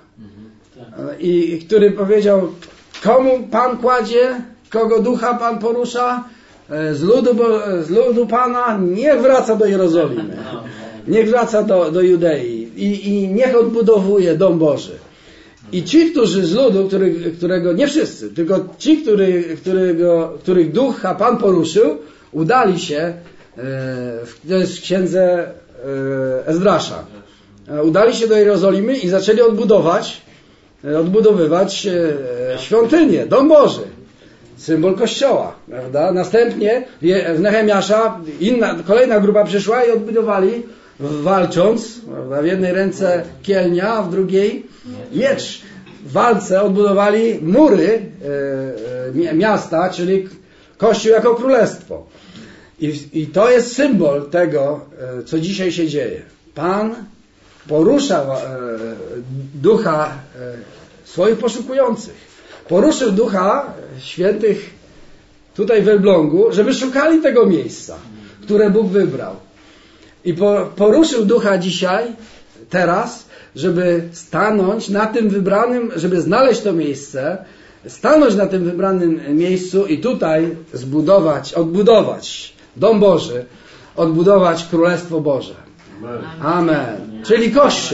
i który powiedział, komu Pan kładzie, kogo ducha Pan porusza, z ludu, z ludu Pana niech wraca do Jerozolimy, niech wraca do, do Judei i, i niech odbudowuje dom Boży. I ci, którzy z ludu, który, którego, nie wszyscy, tylko ci, który, którego, których ducha Pan poruszył, udali się, to jest w księdze Ezdrasza, udali się do Jerozolimy i zaczęli odbudować, odbudowywać świątynię, dom Boży, symbol Kościoła, prawda? Następnie w Nehemiasza inna, kolejna grupa przyszła i odbudowali, walcząc, prawda? W jednej ręce kielnia, a w drugiej miecz. W walce odbudowali mury e, miasta, czyli Kościół jako królestwo. I, I to jest symbol tego, e, co dzisiaj się dzieje. Pan porusza e, ducha e, swoich poszukujących. Poruszył ducha świętych tutaj w Elblągu, żeby szukali tego miejsca, które Bóg wybrał. I po, poruszył ducha dzisiaj, teraz, żeby stanąć na tym wybranym, żeby znaleźć to miejsce, stanąć na tym wybranym miejscu i tutaj zbudować, odbudować dom Boży, odbudować Królestwo Boże. Amen. Amen. Czyli Kościół.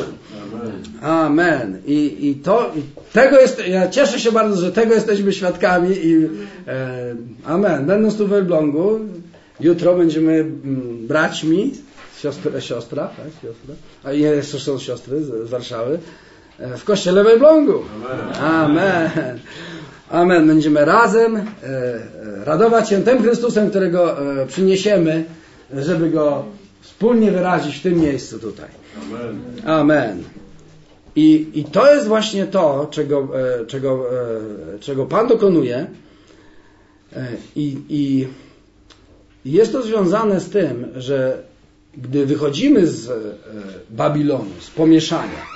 Amen. I, i to, i tego jest, ja cieszę się bardzo, że tego jesteśmy świadkami i e, amen. Będąc tu w Elblągu, jutro będziemy m, braćmi, siostra, siostra, tak, siostra, a jeszcze są siostry z, z Warszawy, e, w kościele w Elblągu. Amen. Amen. Amen. Będziemy razem e, radować się tym Chrystusem, którego e, przyniesiemy, żeby go wspólnie wyrazić w tym miejscu tutaj. Amen. Amen. I, I to jest właśnie to, czego, e, czego, e, czego Pan dokonuje. E, i, I jest to związane z tym, że gdy wychodzimy z e, Babilonu, z pomieszania,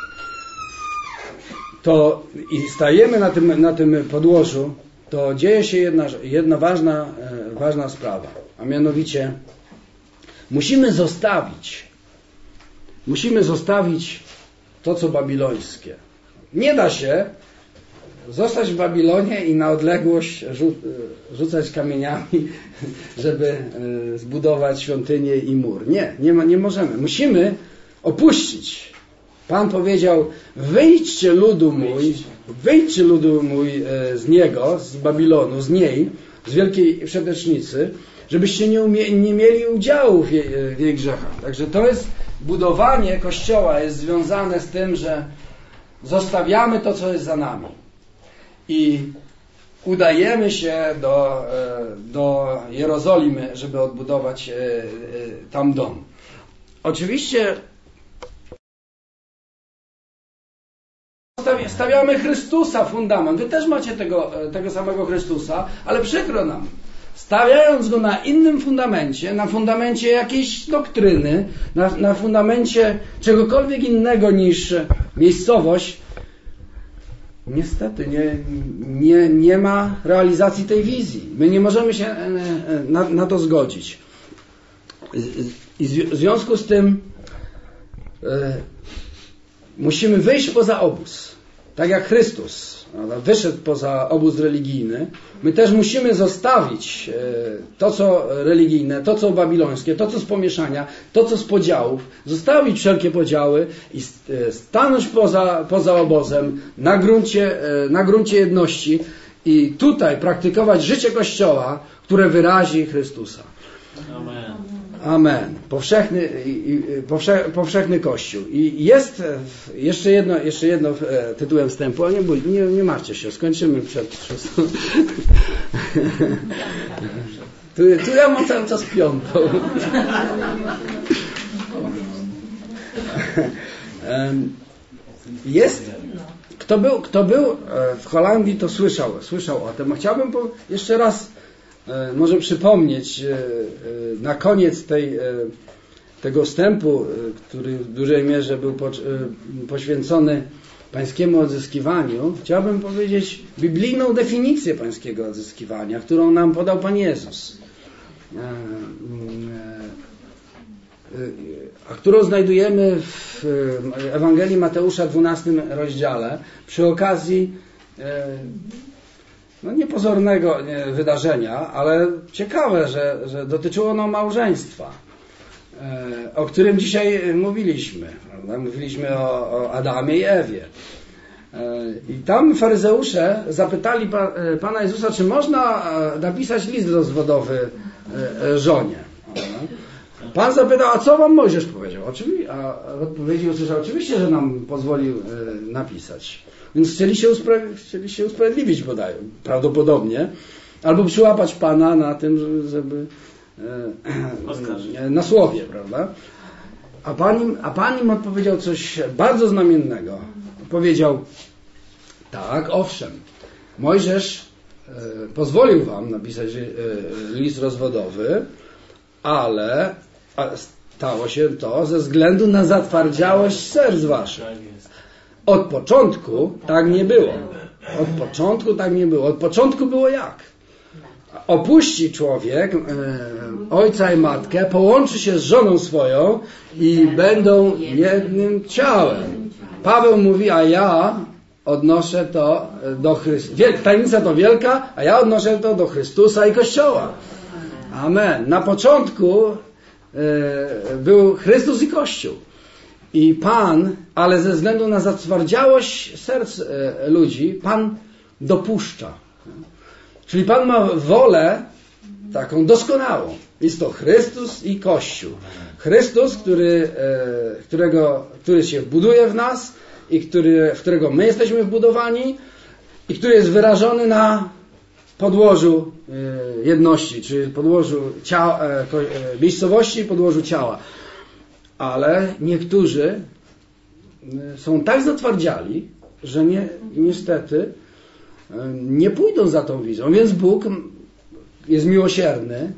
to i stajemy na tym, na tym podłożu, to dzieje się jedna, jedna ważna, e, ważna sprawa. A mianowicie musimy zostawić, musimy zostawić to, co babilońskie. Nie da się zostać w Babilonie i na odległość rzu- rzucać kamieniami, żeby zbudować świątynię i mur. Nie, nie, nie możemy. Musimy opuścić. Pan powiedział, wyjdźcie ludu mój, wyjdźcie ludu mój z niego, z Babilonu, z niej, z wielkiej wszetecznicy, żebyście nie, umie, nie mieli udziału w jej, w jej grzechach. Także to jest budowanie Kościoła, jest związane z tym, że zostawiamy to, co jest za nami i udajemy się do, do Jerozolimy, żeby odbudować tam dom. Oczywiście stawiamy Chrystusa fundament. Wy też macie tego, tego samego Chrystusa, ale przykro nam. Stawiając go na innym fundamencie, na fundamencie jakiejś doktryny, na, na fundamencie czegokolwiek innego niż miejscowość, niestety nie, nie, nie ma realizacji tej wizji. My nie możemy się na, na to zgodzić. I w związku z tym e, musimy wyjść poza obóz. Tak jak Chrystus wyszedł poza obóz religijny, my też musimy zostawić to, co religijne, to, co babilońskie, to, co z pomieszania, to, co z podziałów, zostawić wszelkie podziały i stanąć poza, poza obozem na gruncie, na gruncie jedności i tutaj praktykować życie Kościoła, które wyrazi Chrystusa. Amen. Amen. Powszechny, powsze, powszechny Kościół. I jest jeszcze jedno, jeszcze jedno tytułem wstępu, ale nie, nie, nie martwcie się, skończymy przed szóstą. Tu, tu ja mam cały czas piątą. Jest, kto był, kto był w Holandii, to słyszał, słyszał o tym. Chciałbym jeszcze raz może przypomnieć na koniec tej, tego wstępu, który w dużej mierze był poświęcony pańskiemu odzyskiwaniu, chciałbym powiedzieć biblijną definicję pańskiego odzyskiwania, którą nam podał Pan Jezus, a którą znajdujemy w Ewangelii Mateusza dwunastym rozdziale przy okazji no niepozornego wydarzenia, ale ciekawe, że, że dotyczyło ono małżeństwa, o którym dzisiaj mówiliśmy. Mówiliśmy o, o Adamie i Ewie. I tam faryzeusze zapytali Pana Jezusa, czy można napisać list rozwodowy żonie. Pan zapytał, a co wam Mojżesz powiedział? Oczywiście, a w odpowiedzi usłyszał, oczywiście, że nam pozwolił napisać. Więc chcieli się, uspra- chcieli się usprawiedliwić bodaj, prawdopodobnie, albo przyłapać Pana na tym, żeby e, na słowie, prawda? A Pan, im, a Pan im odpowiedział coś bardzo znamiennego. Powiedział, tak, owszem, Mojżesz e, pozwolił wam napisać e, list rozwodowy, ale a stało się to ze względu na zatwardziałość serc waszych. Od początku tak nie było. Od początku tak nie było. Od początku było jak? Opuści człowiek e, ojca i matkę, połączy się z żoną swoją i będą jednym ciałem. Paweł mówi, a ja odnoszę to do Chrystusa. Tajemnica to wielka, a ja odnoszę to do Chrystusa i Kościoła. Amen. Na początku e, był Chrystus i Kościół. I Pan, ale ze względu na zatwardziałość serc e, ludzi, Pan dopuszcza. Czyli Pan ma wolę taką doskonałą. Jest to Chrystus i Kościół. Chrystus, który, e, którego, który się buduje w nas i który, w którego my jesteśmy wbudowani i który jest wyrażony na podłożu e, jedności, czyli podłożu ciała, e, ko, e, miejscowości i podłożu ciała. Ale niektórzy są tak zatwardziali, że nie, niestety nie pójdą za tą wizją. Więc Bóg jest miłosierny,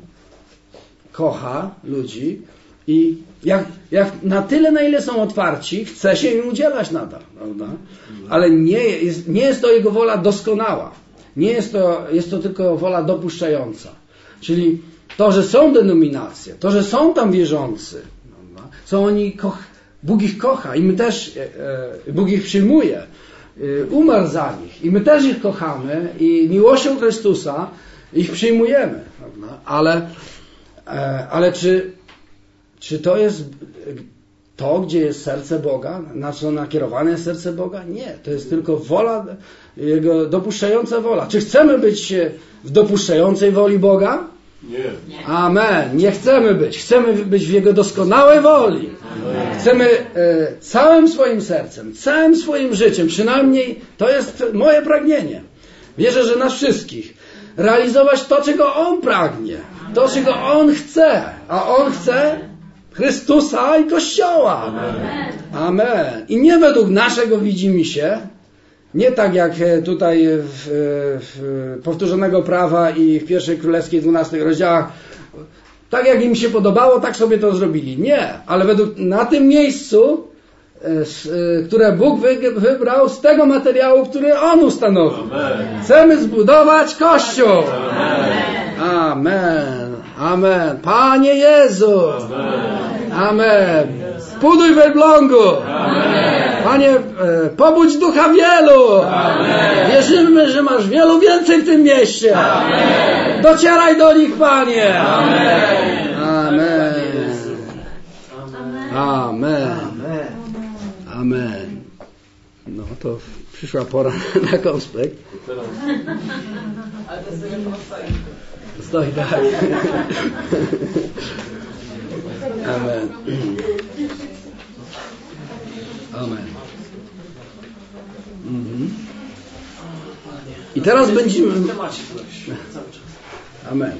kocha ludzi i jak, jak na tyle, na ile są otwarci, chce się im udzielać nadal, prawda? Ale nie jest, nie jest to Jego wola doskonała. Nie jest to, jest to tylko wola dopuszczająca. Czyli to, że są denominacje, to, że są tam wierzący, są oni, koch, Bóg ich kocha i my też, e, Bóg ich przyjmuje, e, umarł za nich i my też ich kochamy i miłością Chrystusa ich przyjmujemy, prawda? Ale, e, ale czy, czy to jest to, gdzie jest serce Boga, na co nakierowane jest serce Boga? Nie, to jest tylko wola Jego dopuszczająca wola. Czy chcemy być w dopuszczającej woli Boga? Nie. Amen. Nie chcemy być. Chcemy być w Jego doskonałej woli. Chcemy e, całym swoim sercem, całym swoim życiem, przynajmniej to jest moje pragnienie. Wierzę, że nas wszystkich. Realizować to, czego On pragnie. To, czego On chce. A On chce Chrystusa i Kościoła. Amen. Amen. I nie według naszego widzimisię, nie tak jak tutaj w, w powtórzonego prawa i w pierwszej królewskiej dwunastych rozdziałach, tak jak im się podobało, tak sobie to zrobili. Nie, ale według na tym miejscu, które Bóg wybrał z tego materiału, który On ustanowił. Amen. Chcemy zbudować Kościół. Amen. Amen. Amen. Panie Jezu. Amen. Amen. Buduj w Elblągu. Amen. Panie, e, pobudź ducha wielu. Amen. Wierzymy, że masz wielu więcej w tym mieście. Amen. Docieraj do nich, Panie. Amen. Amen. Amen. Amen. No to przyszła pora na konspekt. Ale to sobie stoi. Stoi, tak. Amen. Amen. Mhm. I teraz będziemy... Amen.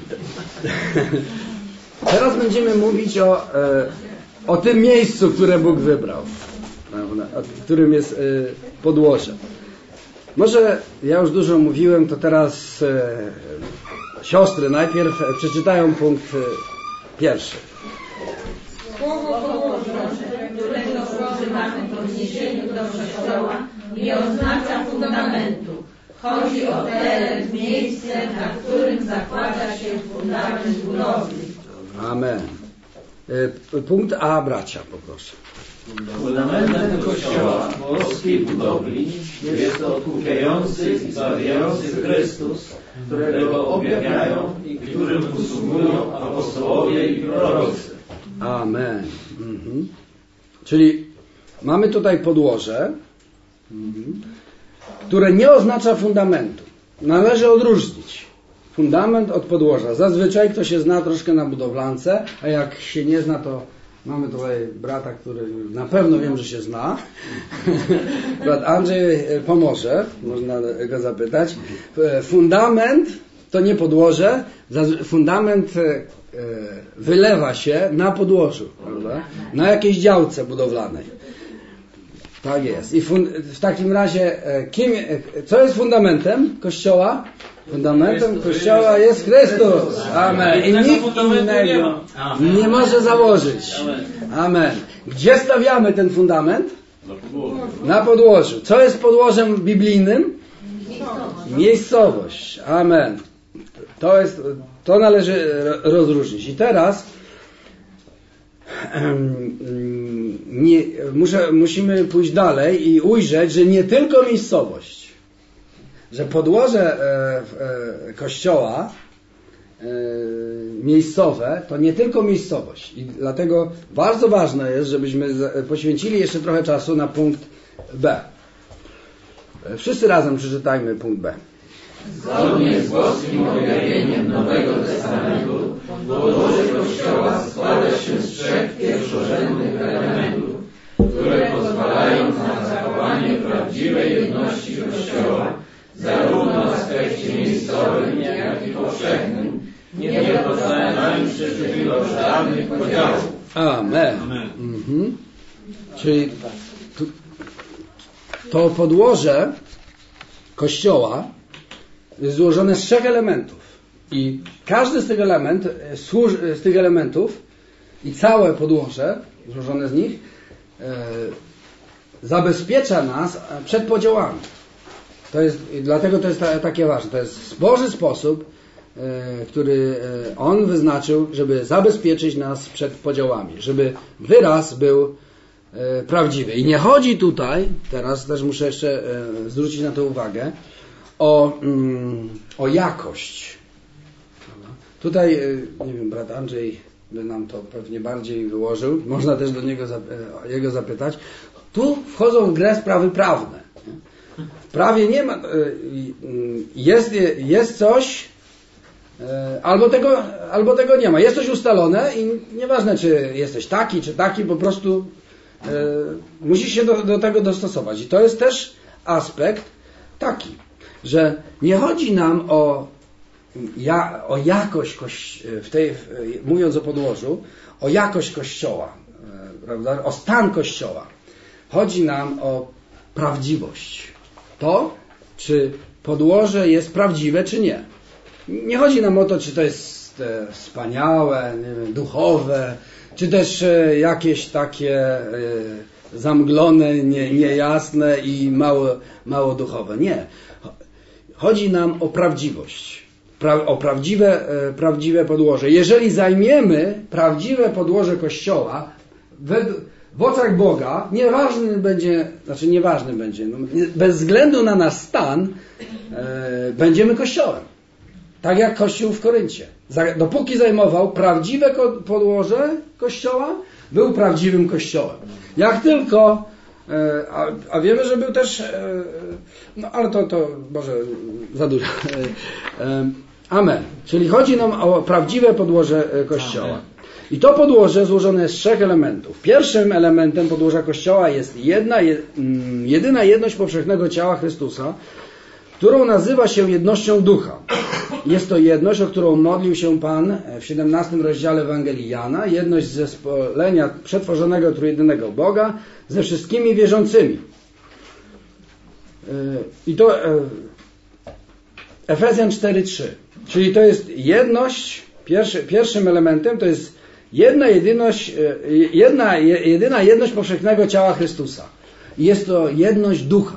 Teraz będziemy mówić o, o tym miejscu, które Bóg wybrał, w którym jest podłoże. Może ja już dużo mówiłem, to teraz siostry najpierw przeczytają punkt pierwszy. Słowo Boże, którego słuchamy w odniesieniu do Kościoła, nie oznacza fundamentu. Chodzi o teren, miejsce, na którym zakłada się fundament budowli. Amen. Punkt A, bracia, poproszę. Fundamentem Kościoła, boskiej budowli, jest odkupiający i zbawiający Chrystus, którego objawiają i którym usługują apostołowie i prorocy. Amen. Mhm. Czyli mamy tutaj podłoże, mhm, które nie oznacza fundamentu. Należy odróżnić fundament od podłoża. Zazwyczaj ktoś się zna troszkę na budowlance, a jak się nie zna, to mamy tutaj brata, który na pewno wiem, że się zna. Brat Andrzej pomoże, można go zapytać. Fundament to nie podłoże. Fundament wylewa się na podłożu, prawda? Na jakiejś działce budowlanej. Tak jest. I fun- w takim razie, kim, co jest fundamentem Kościoła? Fundamentem Kościoła jest Chrystus. Amen. I nikt innego nie może założyć. Amen. Gdzie stawiamy ten fundament? Na podłożu. Co jest podłożem biblijnym? Miejscowość. Amen. To jest, to należy rozróżnić. I teraz nie, muszę, musimy pójść dalej i ujrzeć, że nie tylko miejscowość, że podłoże e, e, kościoła e, miejscowe to nie tylko miejscowość. I dlatego bardzo ważne jest, żebyśmy poświęcili jeszcze trochę czasu na punkt B. Wszyscy razem przeczytajmy punkt B. Zgodnie z boskim objawieniem Nowego Testamentu podłoże Kościoła składa się z trzech pierwszorzędnych elementów, które pozwalają na zachowanie prawdziwej jedności Kościoła, zarówno w aspekcie miejscowym, jak i powszechnym, nie dopuszczając do żadnych podziałów. Amen. Mhm. Czyli to podłoże Kościoła jest złożone z trzech elementów i każdy z tych, element, z tych elementów i całe podłoże złożone z nich e, zabezpiecza nas przed podziałami. To jest, dlatego to jest ta, takie ważne. To jest Boży sposób, e, który e, On wyznaczył, żeby zabezpieczyć nas przed podziałami, żeby wyraz był e, prawdziwy. I nie chodzi tutaj, teraz też muszę jeszcze e, zwrócić na to uwagę, O, mm, o jakość. Tutaj, nie wiem, brat Andrzej by nam to pewnie bardziej wyłożył. Można też do niego jego zapytać. Tu wchodzą w grę sprawy prawne. Nie? W prawie nie ma, jest, jest coś, albo tego, albo tego nie ma. Jest coś ustalone i nieważne, czy jesteś taki, czy taki, po prostu e, musisz się do, do tego dostosować. I to jest też aspekt taki, że nie chodzi nam o, ja, o jakość, kości- w tej, w, mówiąc o podłożu, o jakość Kościoła, e, prawda? O stan Kościoła. Chodzi nam o prawdziwość. To, czy podłoże jest prawdziwe, czy nie. Nie chodzi nam o to, czy to jest e, wspaniałe, nie wiem, duchowe, czy też e, jakieś takie e, zamglone, nie, niejasne i mało, mało duchowe. Nie. Chodzi nam o prawdziwość. Pra, o prawdziwe, e, prawdziwe podłoże. Jeżeli zajmiemy prawdziwe podłoże Kościoła w, w oczach Boga, nieważny będzie, znaczy nieważny będzie, no, bez względu na nasz stan, e, będziemy Kościołem. Tak jak Kościół w Koryncie. Dopóki zajmował prawdziwe podłoże Kościoła, był prawdziwym Kościołem. Jak tylko, a, a wiemy, że był też, no ale to, to może za dużo. Amen. Czyli chodzi nam o prawdziwe podłoże Kościoła. I to podłoże złożone jest z trzech elementów. Pierwszym elementem podłoża Kościoła jest jedna, jedyna jedność powszechnego ciała Chrystusa, którą nazywa się jednością ducha. Jest to jedność, o którą modlił się Pan w siedemnastym rozdziale Ewangelii Jana, jedność zespolenia przetworzonego trójjedynego Boga ze wszystkimi wierzącymi. I to Efezjan cztery trzy. Czyli to jest jedność, pierwszy, pierwszym elementem to jest jedna jedyność, jedna, jedyna jedność powszechnego ciała Chrystusa. Jest to jedność ducha.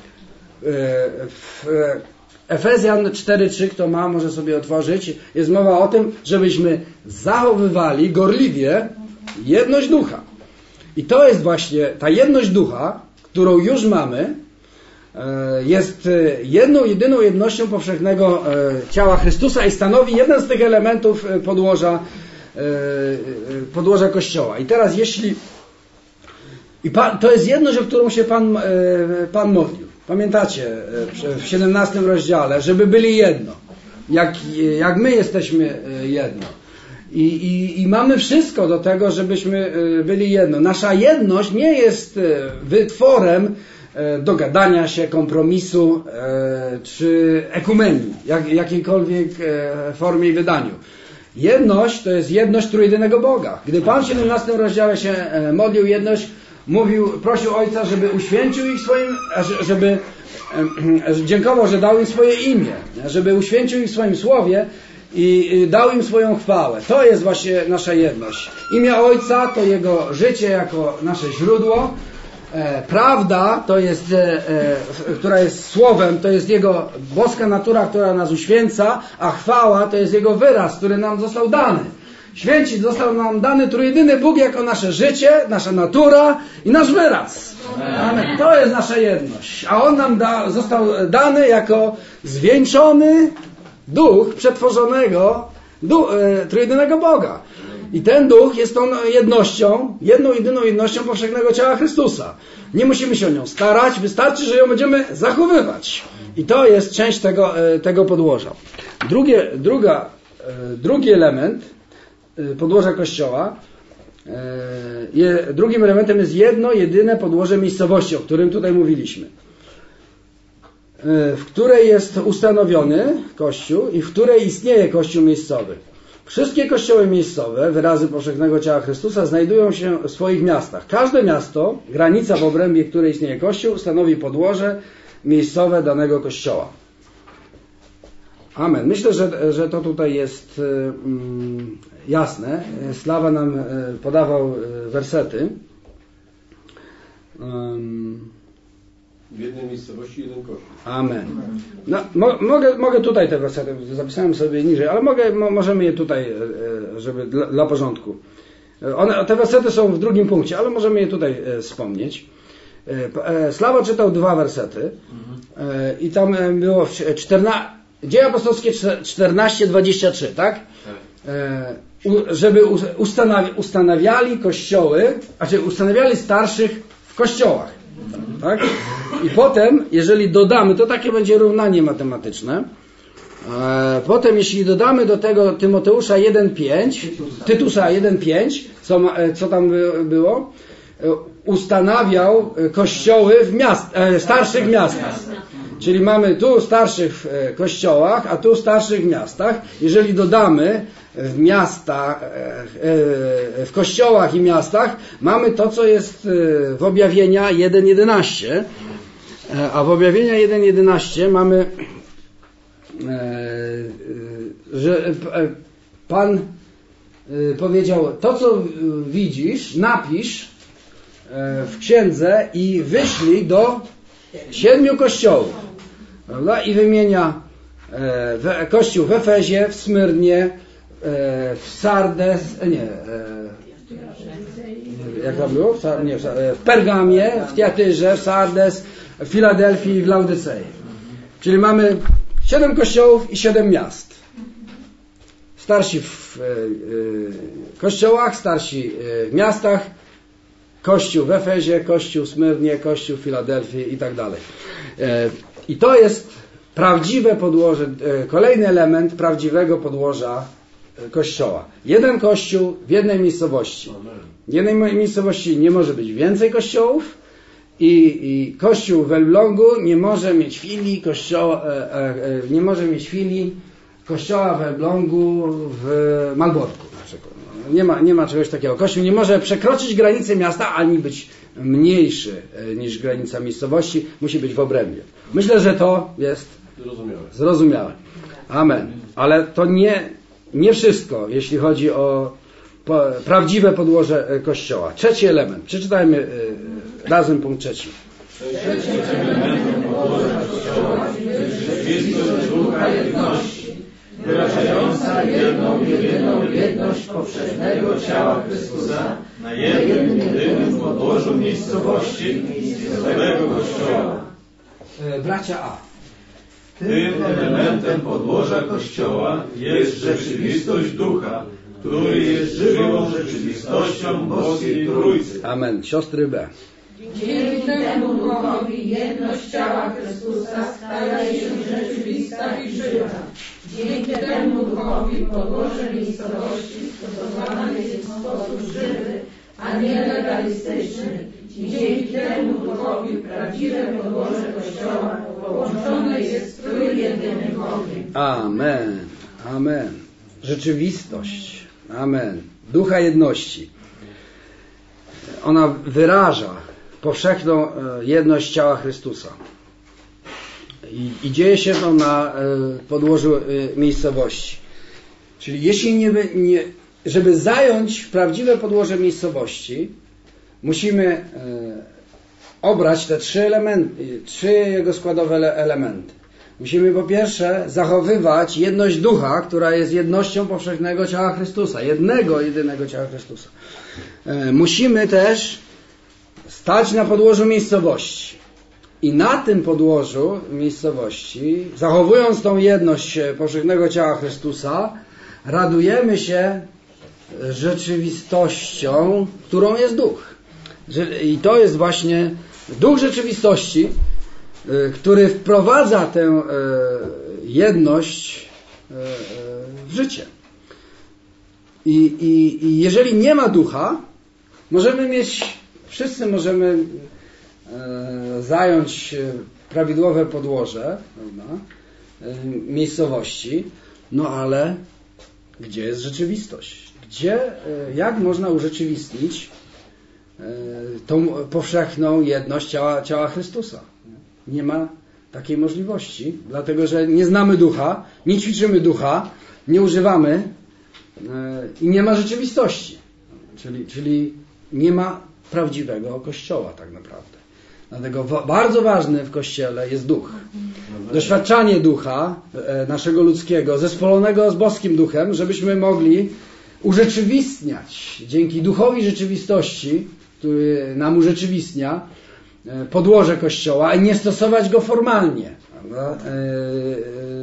W Efezjan cztery trzy, kto ma, może sobie otworzyć. Jest mowa o tym, żebyśmy zachowywali gorliwie jedność ducha. I to jest właśnie ta jedność ducha, którą już mamy, jest jedną, jedyną jednością powszechnego ciała Chrystusa i stanowi jeden z tych elementów podłoża, podłoża Kościoła. I teraz jeśli i Pan, to jest jedność, o którą się Pan, Pan modlił. Pamiętacie w siedemnastym rozdziale, żeby byli jedno. Jak, jak my jesteśmy jedno. I, i, I mamy wszystko do tego, żebyśmy byli jedno. Nasza jedność nie jest wytworem dogadania się, kompromisu czy ekumenii, jak, jakiejkolwiek formie i wydaniu. Jedność to jest jedność trójjedynego Boga. Gdy Pan w siedemnastym rozdziale się modlił jedność, mówił, prosił Ojca, żeby uświęcił ich swoim, żeby dziękował, że dał im swoje imię, żeby uświęcił ich w swoim słowie i dał im swoją chwałę. To jest właśnie nasza jedność. Imię Ojca to Jego życie jako nasze źródło. Prawda to jest, która jest słowem, to jest Jego boska natura, która nas uświęca, a chwała to jest Jego wyraz, który nam został dany. Święcić został nam dany trójjedyny Bóg jako nasze życie, nasza natura i nasz wyraz. Amen. To jest nasza jedność. A On nam da, został dany jako zwieńczony duch przetworzonego duch, e, trójjedynego Boga. I ten duch jest tą jednością, jedną jedyną jednością powszechnego ciała Chrystusa. Nie musimy się o nią starać, wystarczy, że ją będziemy zachowywać. I to jest część tego, e, tego podłoża. Drugie, druga, e, drugi element podłoża Kościoła. Drugim elementem jest jedno, jedyne podłoże miejscowości, o którym tutaj mówiliśmy. W której jest ustanowiony Kościół i w której istnieje Kościół miejscowy. Wszystkie kościoły miejscowe, wyrazy powszechnego ciała Chrystusa, znajdują się w swoich miastach. Każde miasto, granica w obrębie której istnieje Kościół, stanowi podłoże miejscowe danego Kościoła. Amen. Myślę, że, że to tutaj jest mm, jasne. Slawa nam podawał wersety. Um, w jednej miejscowości jeden kościół. Amen. No, mo, mogę, mogę tutaj te wersety, zapisałem sobie niżej, ale mogę, mo, możemy je tutaj, żeby dla, dla porządku. One, te wersety są w drugim punkcie, ale możemy je tutaj wspomnieć. Slawa czytał dwa wersety mhm. i tam było czternaście Dzieje apostolskie czternaście dwadzieścia trzy, tak? tak. E, u, żeby ustanawi, ustanawiali kościoły, znaczy ustanawiali starszych w kościołach. Tak? I potem, jeżeli dodamy, to takie będzie równanie matematyczne. Potem, jeśli dodamy do tego Tymoteusza jeden pięć, Tytusa jeden pięć, co, co tam było? Ustanawiał kościoły w miast, starszych miastach. Czyli mamy tu starszych w kościołach, a tu starszych w miastach. Jeżeli dodamy w miastach, w kościołach i miastach, mamy to, co jest w Objawienia jeden jedenaście. A w Objawienia jeden jedenaście mamy, że Pan powiedział, to co widzisz, napisz w księdze i wyślij do siedmiu kościołów. Prawda? I wymienia e, kościół w Efezie, w Smyrnie, e, w Sardes, nie, e, jak to było? W, nie, w, w Pergamie, w Tiatyrze, w Sardes, w Filadelfii i w Laodycei. Czyli mamy siedem kościołów i siedem miast. Starsi w e, e, kościołach, starsi w miastach, kościół w Efezie, kościół w Smyrnie, kościół w Filadelfii i tak dalej. I to jest prawdziwe podłoże, kolejny element prawdziwego podłoża kościoła. Jeden kościół w jednej miejscowości. W jednej miejscowości nie może być więcej kościołów i, i kościół w Elblągu nie może mieć filii kościoła, nie może mieć filii kościoła w Elblągu w Malborku na przykład. Nie ma, nie ma czegoś takiego. Kościół nie może przekroczyć granicy miasta, ani być mniejszy niż granica miejscowości. Musi być w obrębie. Myślę, że to jest zrozumiałe. zrozumiałe. Amen. Ale to nie, nie wszystko, jeśli chodzi o po, prawdziwe podłoże Kościoła. Trzeci element. Przeczytajmy y, razem punkt trzeci. Trzecim elementem podłoża Kościoła jest rzeczywistość ducha jedności, wyrażająca jedną, jedyną jedność powszechnego ciała Chrystusa na jednym, jedynym podłożu miejscowości całego Kościoła. Bracia A. Tym elementem podłoża Kościoła jest rzeczywistość ducha, który jest żywą rzeczywistością boskiej Trójcy. Amen. Siostry B. Dzięki temu duchowi jedność ciała Chrystusa staje się rzeczywista i żywa. Dzięki temu duchowi podłoże miejscowości stosowane jest w sposób żywy, a nie legalistyczny. Dzięki temu duchowi prawdziwe podłoże Kościoła połączone jest w trójjedynym ogniu. Amen. Amen. Rzeczywistość. Amen. Ducha jedności. Ona wyraża powszechną jedność ciała Chrystusa. I, i dzieje się to na podłożu miejscowości. Czyli jeśli nie, nie, żeby zająć prawdziwe podłoże miejscowości, musimy obrać te trzy elementy, trzy jego składowe elementy. Musimy po pierwsze zachowywać jedność ducha, która jest jednością powszechnego ciała Chrystusa, jednego, jedynego ciała Chrystusa. Musimy też stać na podłożu miejscowości. I na tym podłożu miejscowości, zachowując tą jedność powszechnego ciała Chrystusa, radujemy się rzeczywistością, którą jest duch. I to jest właśnie duch rzeczywistości, który wprowadza tę jedność w życie. I, i, i jeżeli nie ma ducha, możemy mieć, wszyscy możemy zająć prawidłowe podłoże, prawda, miejscowości, no ale gdzie jest rzeczywistość? Gdzie, jak można urzeczywistnić tą powszechną jedność ciała, ciała Chrystusa? Nie ma takiej możliwości, dlatego że nie znamy ducha, nie ćwiczymy ducha, nie używamy i nie ma rzeczywistości. Czyli, czyli nie ma prawdziwego Kościoła tak naprawdę. Dlatego bardzo ważny w Kościele jest duch. Doświadczanie ducha naszego ludzkiego, zespolonego z boskim duchem, żebyśmy mogli urzeczywistniać dzięki duchowi rzeczywistości, który nam urzeczywistnia podłoże Kościoła, a nie stosować go formalnie. Prawda?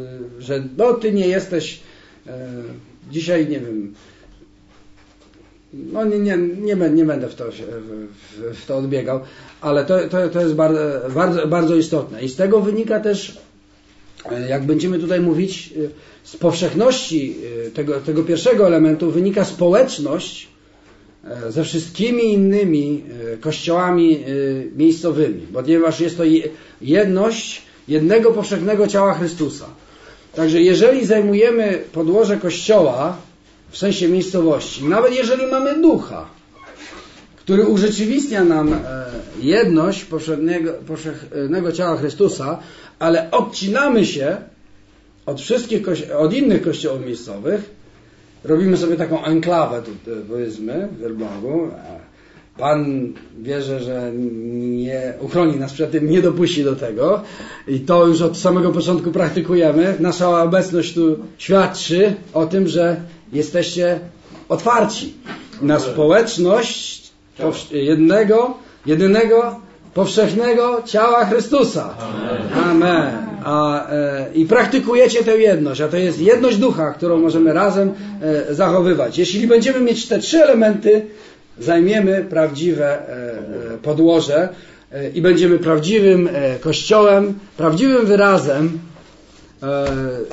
Że no ty nie jesteś dzisiaj, nie wiem, no nie, nie, nie, nie będę w to, w, w to odbiegał, ale to, to, to jest bardzo, bardzo, bardzo istotne. I z tego wynika też, jak będziemy tutaj mówić, z powszechności tego, tego pierwszego elementu wynika społeczność ze wszystkimi innymi kościołami miejscowymi, ponieważ jest to jedność jednego powszechnego ciała Chrystusa. Także jeżeli zajmujemy podłoże Kościoła w sensie miejscowości, nawet jeżeli mamy ducha, który urzeczywistnia nam jedność powszechnego, powszechnego ciała Chrystusa, ale odcinamy się od wszystkich, od innych kościołów miejscowych, robimy sobie taką enklawę, tutaj, powiedzmy, w Elblągu. Pan wierzę, że nie uchroni nas przed tym, nie dopuści do tego i to już od samego początku praktykujemy. Nasza obecność tu świadczy o tym, że jesteście otwarci na społeczność jednego, jedynego, powszechnego ciała Chrystusa. Amen. Amen. A, e, I praktykujecie tę jedność, a to jest jedność ducha, którą możemy razem e, zachowywać. Jeśli będziemy mieć te trzy elementy, zajmiemy prawdziwe e, podłoże e, i będziemy prawdziwym e, kościołem, prawdziwym wyrazem e, e,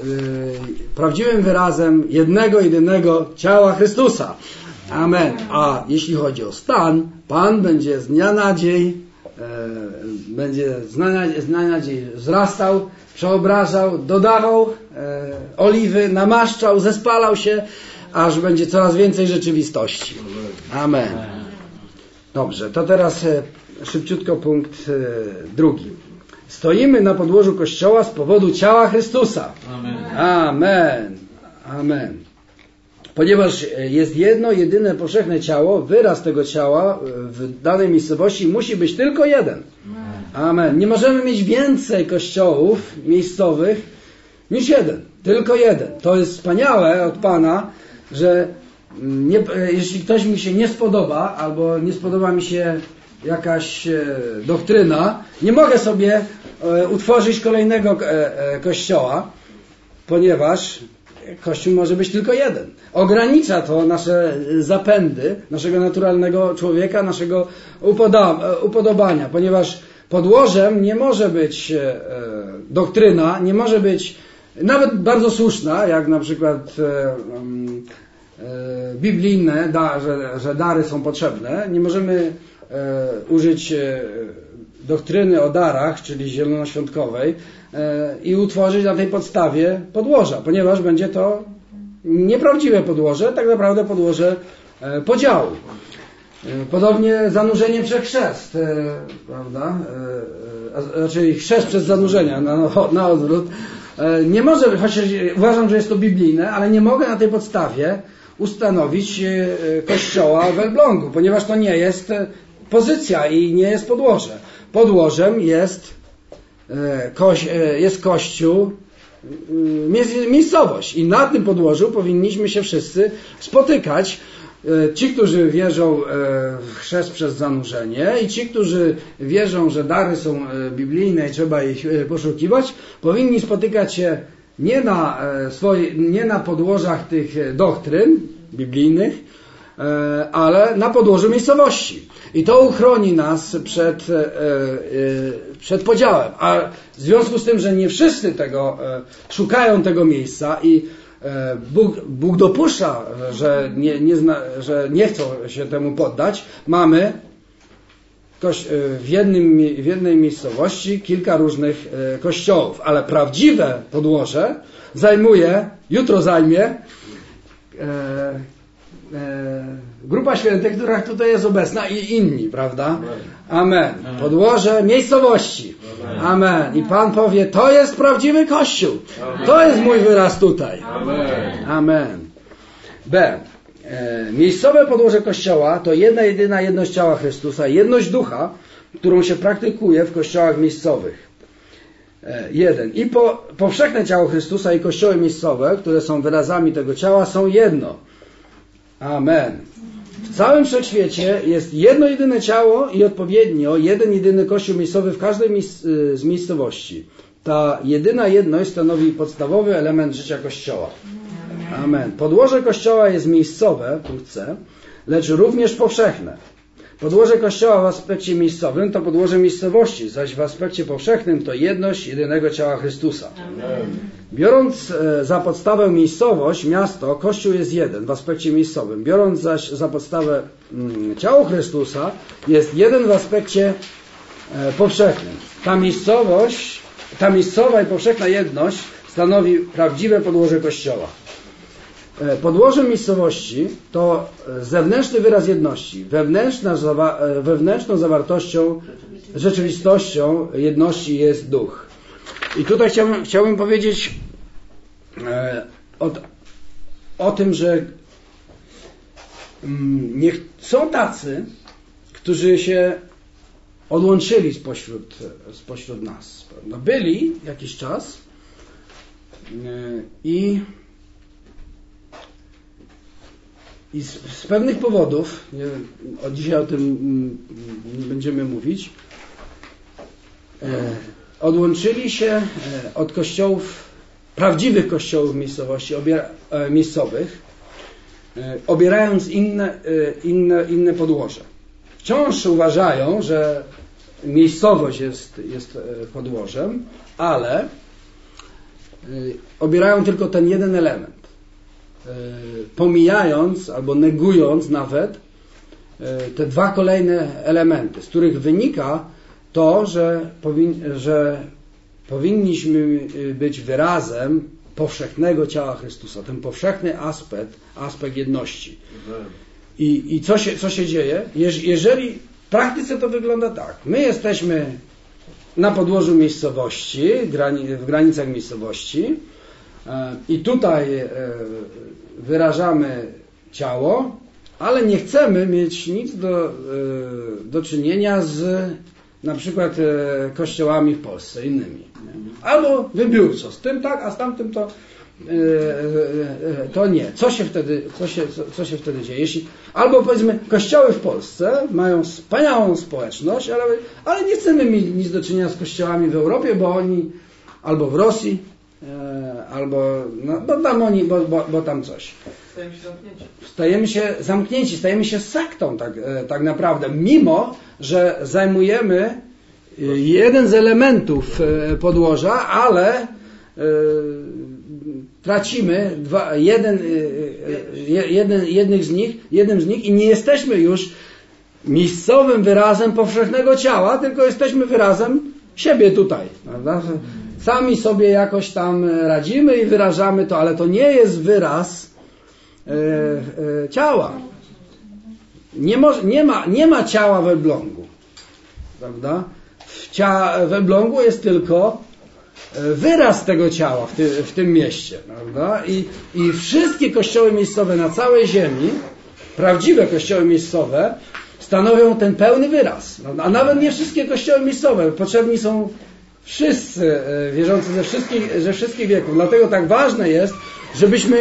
prawdziwym wyrazem jednego, jedynego ciała Chrystusa. Amen. A jeśli chodzi o stan, Pan będzie z dnia na dzień e, będzie z dnia na dzień wzrastał, przeobrażał, dodawał e, oliwy, namaszczał, zespalał się, aż będzie coraz więcej rzeczywistości. Amen. Dobrze, to teraz szybciutko punkt drugi. Stoimy na podłożu Kościoła z powodu ciała Chrystusa. Amen. Amen. Amen. Ponieważ jest jedno, jedyne powszechne ciało, wyraz tego ciała w danej miejscowości musi być tylko jeden. Amen. Nie możemy mieć więcej kościołów miejscowych niż jeden. Tylko jeden. To jest wspaniałe od Pana, że nie, jeśli ktoś mi się nie spodoba, albo nie spodoba mi się jakaś e, doktryna, nie mogę sobie e, utworzyć kolejnego e, e, kościoła, ponieważ Kościół może być tylko jeden. Ogranicza to nasze zapędy, naszego naturalnego człowieka, naszego upoda- upodobania, ponieważ podłożem nie może być e, doktryna, nie może być nawet bardzo słuszna, jak na przykład e, e, biblijne, da, że, że dary są potrzebne. Nie możemy e, użyć e, doktryny o darach, czyli zielonoświątkowej, e, i utworzyć na tej podstawie podłoża, ponieważ będzie to nieprawdziwe podłoże, tak naprawdę podłoże e, podziału. E, podobnie zanurzenie przez chrzest, e, prawda? E, e, znaczy chrzest przez zanurzenia, na, na odwrót. Nie może, chociaż uważam, że jest to biblijne, ale nie mogę na tej podstawie ustanowić kościoła w Elblągu, ponieważ to nie jest pozycja i nie jest podłoże. Podłożem jest, jest kościół, miejscowość i na tym podłożu powinniśmy się wszyscy spotykać. Ci, którzy wierzą w chrzest przez zanurzenie i ci, którzy wierzą, że dary są biblijne i trzeba ich poszukiwać, powinni spotykać się nie na, swoich, nie na podłożach tych doktryn biblijnych, ale na podłożu miejscowości. I to uchroni nas przed, przed podziałem. A w związku z tym, że nie wszyscy tego szukają tego miejsca i Bóg, Bóg dopuszcza, że nie, nie zna, że nie chcą się temu poddać. Mamy w, jednym, w jednej miejscowości kilka różnych kościołów, ale prawdziwe podłoże zajmuje, jutro zajmie e, e, grupa świętych, która tutaj jest obecna i inni, prawda? Amen. Podłoże miejscowości. Amen. I Pan powie, to jest prawdziwy Kościół. To jest mój wyraz tutaj. Amen. B. E, miejscowe podłoże Kościoła to jedna, jedyna jedność ciała Chrystusa, jedność ducha, którą się praktykuje w kościołach miejscowych. E, jeden. I po, powszechne ciało Chrystusa i kościoły miejscowe, które są wyrazami tego ciała, są jedno. Amen. W całym wszechświecie jest jedno jedyne ciało i odpowiednio jeden jedyny kościół miejscowy w każdej miejsc- z miejscowości. Ta jedyna jedność stanowi podstawowy element życia Kościoła. Amen. Podłoże Kościoła jest miejscowe, punkt C, lecz również powszechne. Podłoże Kościoła w aspekcie miejscowym to podłoże miejscowości, zaś w aspekcie powszechnym to jedność jedynego ciała Chrystusa. Amen. Biorąc za podstawę miejscowość, miasto, Kościół jest jeden w aspekcie miejscowym. Biorąc zaś za podstawę mm, ciało Chrystusa, jest jeden w aspekcie e, powszechnym. Ta miejscowość, ta miejscowa i powszechna jedność stanowi prawdziwe podłoże Kościoła. E, podłożem miejscowości to zewnętrzny wyraz jedności. Wewnętrzna, zawa, e, wewnętrzną zawartością, rzeczywistością jedności jest duch. I tutaj chciałbym, chciałbym powiedzieć e, o, o tym, że mm, niech, są tacy, którzy się odłączyli spośród, spośród nas. No, byli jakiś czas e, i, i z, z pewnych powodów, nie, o dzisiaj o tym nie będziemy mówić, e, odłączyli się od kościołów, prawdziwych kościołów miejscowości, obiera, e, miejscowych, e, obierając inne, e, inne, inne podłoże. Wciąż uważają, że miejscowość jest, jest podłożem, ale e, obierają tylko ten jeden element, e, pomijając albo negując nawet e, te dwa kolejne elementy, z których wynika to, że, powin, że powinniśmy być wyrazem powszechnego ciała Chrystusa. Ten powszechny aspekt, aspekt jedności. I, i co, się, co się dzieje? Jeż, jeżeli w praktyce to wygląda tak. My jesteśmy na podłożu miejscowości, w granicach miejscowości i tutaj wyrażamy ciało, ale nie chcemy mieć nic do, do czynienia z na przykład e, kościołami w Polsce, innymi. Nie? Albo wybiórczo, z tym tak, a z tamtym to, e, e, to nie. Co się wtedy, co się, co, co się wtedy dzieje? Jeśli, albo powiedzmy, kościoły w Polsce mają wspaniałą społeczność, ale, ale nie chcemy mieć nic do czynienia z kościołami w Europie, bo oni, albo w Rosji, e, albo, no, bo tam oni, bo, bo, bo tam coś. Stajemy się zamknięci. Stajemy się zamknięci, stajemy się sektą tak, tak naprawdę, mimo że zajmujemy jeden z elementów podłoża, ale tracimy dwa, jeden, jeden, jednych z nich, jednym z nich i nie jesteśmy już miejscowym wyrazem powszechnego ciała, tylko jesteśmy wyrazem siebie tutaj, prawda? Sami sobie jakoś tam radzimy i wyrażamy to, ale to nie jest wyraz E, e, ciała. Nie, mo, nie, ma, nie ma ciała w Elblągu. Prawda? W, cia, w Elblągu jest tylko wyraz tego ciała w, ty, w tym mieście. Prawda? I, I wszystkie kościoły miejscowe na całej ziemi, prawdziwe kościoły miejscowe, stanowią ten pełny wyraz. Prawda? A nawet nie wszystkie kościoły miejscowe. Potrzebni są wszyscy wierzący ze wszystkich, ze wszystkich wieków. Dlatego tak ważne jest, żebyśmy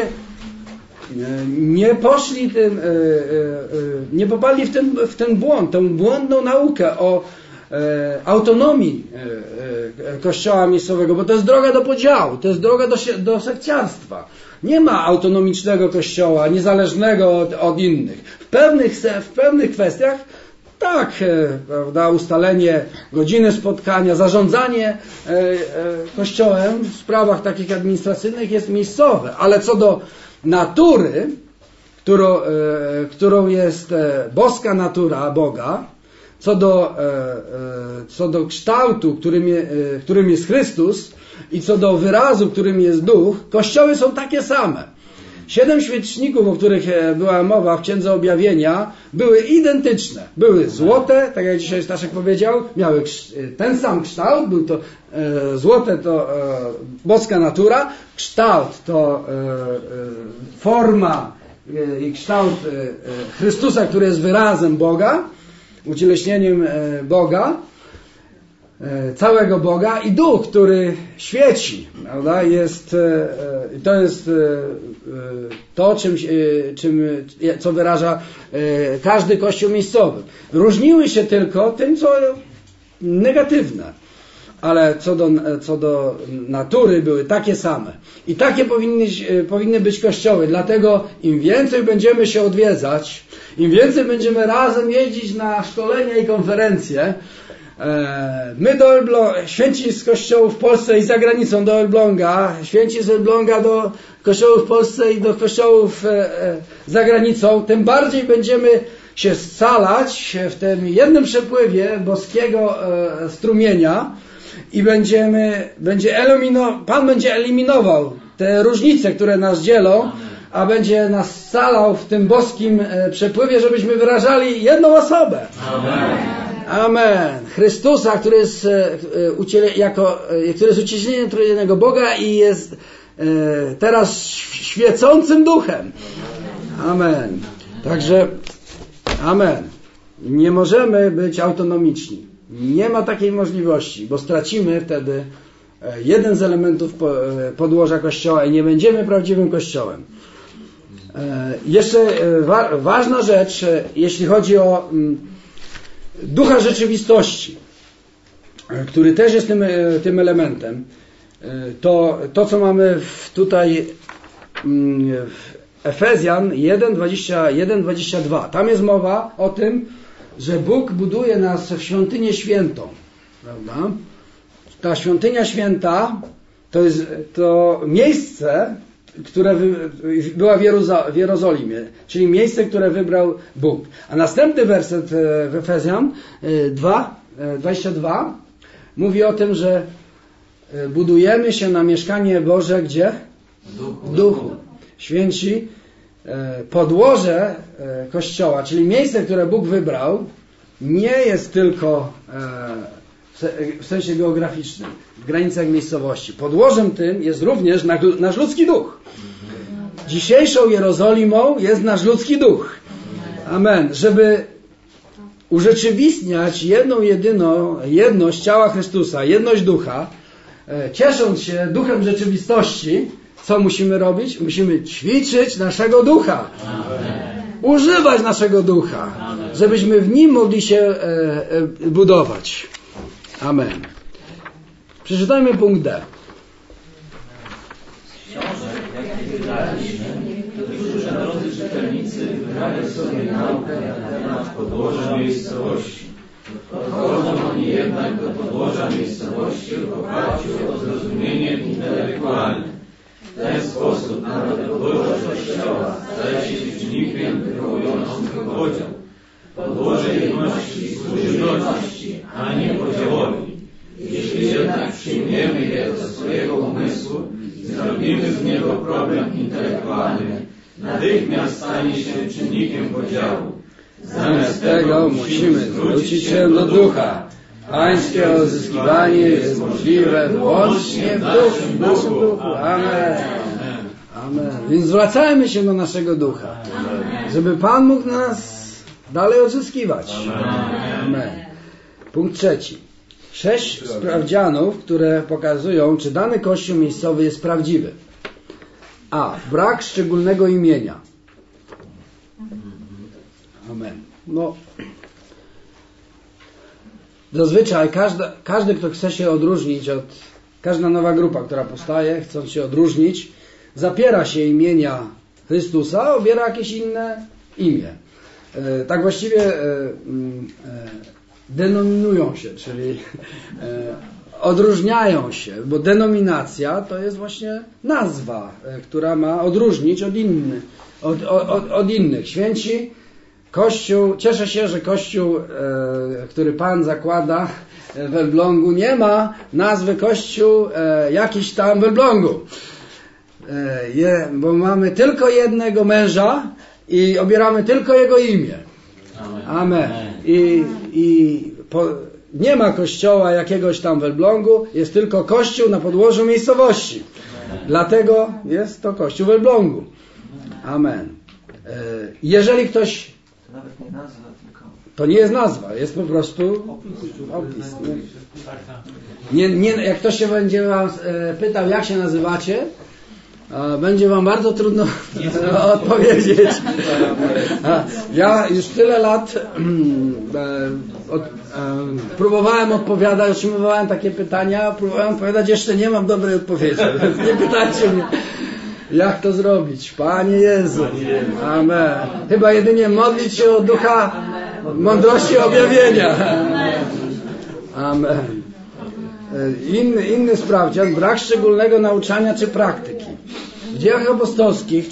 nie poszli tym, nie popadli w ten, w ten błąd, tę błędną naukę o autonomii kościoła miejscowego, bo to jest droga do podziału, to jest droga do, do sekciarstwa. Nie ma autonomicznego kościoła, niezależnego od, od innych. W pewnych, w pewnych kwestiach tak, prawda, ustalenie godziny spotkania, zarządzanie kościołem w sprawach takich administracyjnych jest miejscowe, ale co do natury, którą, e, którą jest e, boska natura Boga, co do, e, e, co do kształtu, którym, je, e, którym jest Chrystus i co do wyrazu, którym jest Duch, kościoły są takie same. Siedem świeczników, o których była mowa w Księdze Objawienia, były identyczne. Były złote, tak jak dzisiaj Staszek powiedział, miały ten sam kształt, był to e, złote to e, boska natura, kształt to e, e, forma e, i kształt e, Chrystusa, który jest wyrazem Boga, ucieleśnieniem e, Boga, e, całego Boga i Duch, który świeci, prawda? Jest, e, to jest e, to, czym, e, czym, co wyraża e, każdy kościół miejscowy. Różniły się tylko tym, co negatywne. ale co do, co do natury były takie same. I takie powinny, powinny być kościoły. Dlatego im więcej będziemy się odwiedzać, im więcej będziemy razem jeździć na szkolenia i konferencje, my do Elbląga, święci z kościołów w Polsce i za granicą do Elbląga, święci z Elbląga do kościołów w Polsce i do kościołów za granicą, tym bardziej będziemy się scalać w tym jednym przepływie boskiego strumienia i będziemy, będzie elimino, Pan będzie eliminował te różnice, które nas dzielą, a będzie nas scalał w tym boskim przepływie, żebyśmy wyrażali jedną osobę. Amen. Amen. Chrystusa, który jest, jako, który jest ucieleśnieniem trójjedynego Boga i jest teraz świecącym duchem. Amen. Także amen. Nie możemy być autonomiczni. Nie ma takiej możliwości, bo stracimy wtedy jeden z elementów podłoża Kościoła i nie będziemy prawdziwym Kościołem. Jeszcze wa- ważna rzecz, jeśli chodzi o ducha rzeczywistości, który też jest tym, tym elementem, to to, co mamy w tutaj w Efezjan jeden, dwadzieścia jeden, dwadzieścia dwa. Tam jest mowa o tym, że Bóg buduje nas w świątynię świętą. Prawda? Ta świątynia święta to jest to miejsce, które była w, Jeruza- w Jerozolimie, czyli miejsce, które wybrał Bóg. A następny werset w Efezjan dwa, dwadzieścia dwa mówi o tym, że budujemy się na mieszkanie Boże gdzie? W duchu. W duchu. Święci, podłoże Kościoła, czyli miejsce, które Bóg wybrał, nie jest tylko w sensie geograficznym, w granicach miejscowości. Podłożem tym jest również nasz ludzki duch. Dzisiejszą Jerozolimą jest nasz ludzki duch. Amen. Żeby urzeczywistniać jedną, jedyną jedność ciała Chrystusa, jedność ducha, ciesząc się duchem rzeczywistości, co musimy robić? Musimy ćwiczyć naszego ducha. Amen. Używać naszego ducha, amen, żebyśmy w nim mogli się e, e, budować. Amen. Przeczytajmy punkt D. Książek, jakie wydaliśmy, niektórzy drodzy czytelnicy wybrali sobie naukę na temat podłoża miejscowości. Podchodzą oni jednak do podłoża miejscowości w oparciu o zrozumienie intelektualne. W ten sposób nawet podłoże Kościoła staje się czynnikiem wywołującym podział. Podłoże jedności służy jedności, a nie podziałowi. Jeśli jednak przyjmiemy je do swojego umysłu i zrobimy z niego problem intelektualny, natychmiast stanie się czynnikiem podziału. Zamiast tego musimy zwrócić się do ducha. Pańskie odzyskiwanie jest możliwe wyłącznie w duchu, w naszym duchu. Amen. Amen. Więc zwracajmy się do naszego ducha, żeby Pan mógł nas dalej odzyskiwać. Amen. Punkt trzeci. Sześć sprawdzianów, które pokazują, czy dany kościół miejscowy jest prawdziwy. A. Brak szczególnego imienia. Amen. No... Zazwyczaj każdy, każdy, kto chce się odróżnić od... Każda nowa grupa, która powstaje, chcąc się odróżnić, zapiera się imienia Chrystusa, obiera jakieś inne imię. E, tak właściwie e, e, denominują się, czyli e, odróżniają się, bo denominacja to jest właśnie nazwa, e, która ma odróżnić od, inny, od, od, od innych. Święci Kościół, cieszę się, że Kościół, e, który Pan zakłada w Elblągu, nie ma nazwy Kościół e, jakiś tam w Elblągu. E, je, bo mamy tylko jednego męża i obieramy tylko jego imię. Amen. Amen. I, i po, nie ma kościoła jakiegoś tam w Elblągu, jest tylko kościół na podłożu miejscowości. Amen. Dlatego jest to kościół w Elblągu. Amen. E, jeżeli ktoś To nawet nie nazwa, tylko... To nie jest nazwa, jest po prostu opis. Nie, nie, jak ktoś się będzie was e, pytał, jak się nazywacie, będzie wam bardzo trudno odpowiedzieć. Ja już tyle lat od, próbowałem odpowiadać, otrzymywałem takie pytania, próbowałem odpowiadać, jeszcze nie mam dobrej odpowiedzi. Nie pytajcie mnie, jak to zrobić. Panie Jezu. Amen. Chyba jedynie modlić się o ducha mądrości objawienia. Amen. Inny, inny sprawdzian, brak szczególnego nauczania czy praktyki. W Dziejach Apostolskich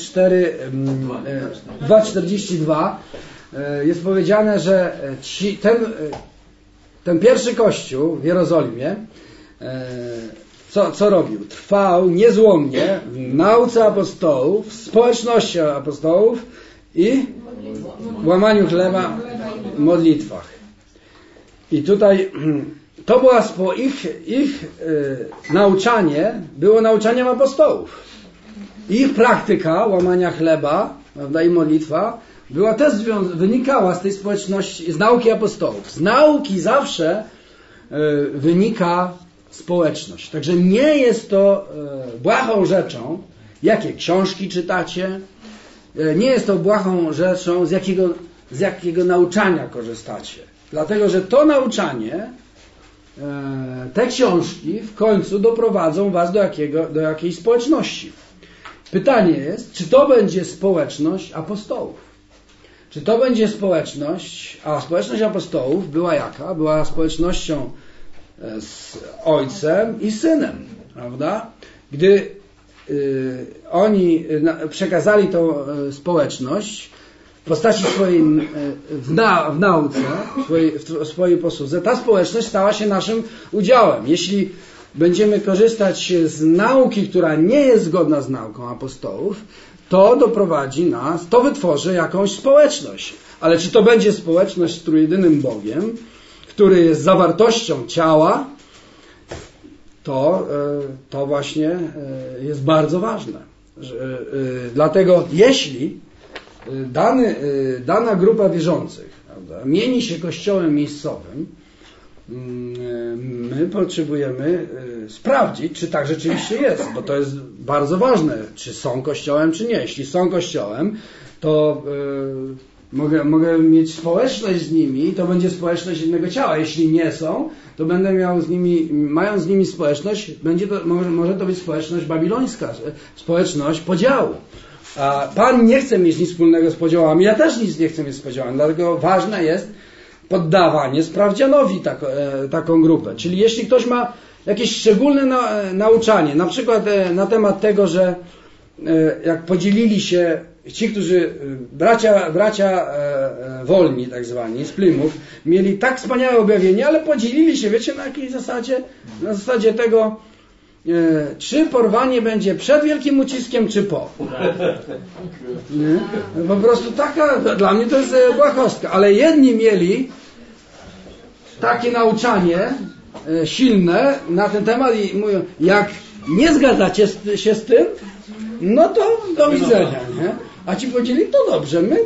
dwa czterdzieści dwa jest powiedziane, że ci, ten, ten pierwszy kościół w Jerozolimie co, co robił? Trwał niezłomnie w nauce apostołów, w społeczności apostołów i w łamaniu chleba, w modlitwach. I tutaj to była spo, ich, ich y, nauczanie było nauczaniem apostołów. Ich praktyka łamania chleba, prawda, i modlitwa była też zwią- wynikała z tej społeczności, z nauki apostołów. Z nauki zawsze y, wynika społeczność. Także nie jest to y, błahą rzeczą, jakie książki czytacie, y, nie jest to błahą rzeczą, z jakiego, z jakiego nauczania korzystacie. Dlatego, że to nauczanie, te książki w końcu doprowadzą was do, jakiego, do jakiejś społeczności. Pytanie jest, czy to będzie społeczność apostołów? Czy to będzie społeczność, a społeczność apostołów była jaka? Była społecznością z ojcem i synem, prawda? Gdy y, oni przekazali tą społeczność w postaci swojej, w, na, w nauce, w swojej, w swojej posłudze, ta społeczność stała się naszym udziałem. Jeśli będziemy korzystać z nauki, która nie jest zgodna z nauką apostołów, to doprowadzi nas, to wytworzy jakąś społeczność. Ale czy to będzie społeczność z trójjedynym Bogiem, który jest zawartością ciała, to, to właśnie jest bardzo ważne. Dlatego jeśli Dany, dana grupa wierzących, prawda, mieni się kościołem miejscowym, my potrzebujemy sprawdzić, czy tak rzeczywiście jest, bo to jest bardzo ważne, czy są kościołem, czy nie. Jeśli są kościołem, to yy, mogę, mogę mieć społeczność z nimi, to będzie społeczność innego ciała. Jeśli nie są, to będę miał z nimi, mając z nimi społeczność, będzie to, może, może to być społeczność babilońska, społeczność podziału. A Pan nie chce mieć nic wspólnego z podziałami, ja też nic nie chcę mieć z podziałami, dlatego ważne jest poddawanie sprawdzianowi tak, e, taką grupę. Czyli jeśli ktoś ma jakieś szczególne na, e, nauczanie, na przykład e, na temat tego, że e, jak podzielili się ci, którzy, e, bracia, bracia e, e, wolni tak zwani, z Plymouth, mieli tak wspaniałe objawienie, ale podzielili się, wiecie na jakiej zasadzie? Na zasadzie tego, czy porwanie będzie przed wielkim uciskiem, czy po. Nie? Po prostu taka, dla mnie to jest błahostka. Ale jedni mieli takie nauczanie silne na ten temat i mówią, jak nie zgadzacie się z tym, no to do widzenia. Nie? A ci podzielili, to dobrze, my,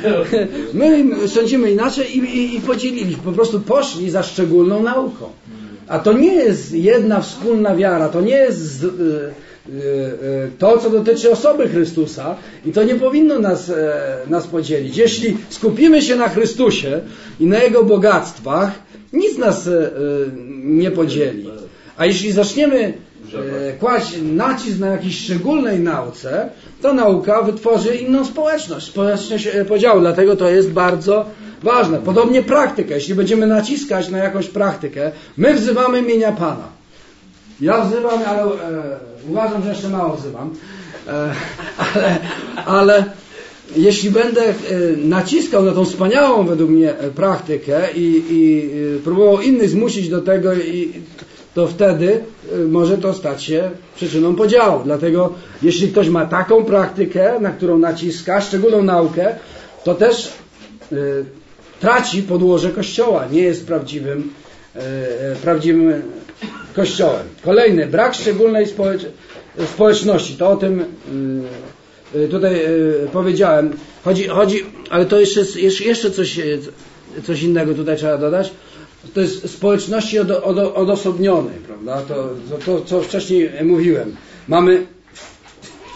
my sądzimy inaczej i, i, i podzielili. Po prostu poszli za szczególną nauką. A to nie jest jedna wspólna wiara, to nie jest y, y, y, to, co dotyczy osoby Chrystusa i to nie powinno nas, y, nas podzielić. Jeśli skupimy się na Chrystusie i na Jego bogactwach, nic nas y, nie podzieli. A jeśli zaczniemy y, kłaść nacisk na jakiejś szczególnej nauce, to nauka wytworzy inną społeczność, społeczność podziału. Dlatego to jest bardzo ważne. Podobnie praktyka. Jeśli będziemy naciskać na jakąś praktykę, my wzywamy imienia Pana. Ja wzywam, ale e, uważam, że jeszcze mało wzywam. E, ale, ale jeśli będę e, naciskał na tą wspaniałą według mnie praktykę i, i e, próbował innych zmusić do tego, i, to wtedy e, może to stać się przyczyną podziału. Dlatego jeśli ktoś ma taką praktykę, na którą naciska, szczególną naukę, to też e, traci podłoże Kościoła, nie jest prawdziwym, e, prawdziwym Kościołem. Kolejny, brak szczególnej społecz- społeczności. To o tym e, tutaj e, powiedziałem. Chodzi, chodzi, ale to jeszcze, jeszcze coś, coś innego tutaj trzeba dodać. To jest społeczności od, od, odosobnionej, prawda? To, to, to, co wcześniej mówiłem. Mamy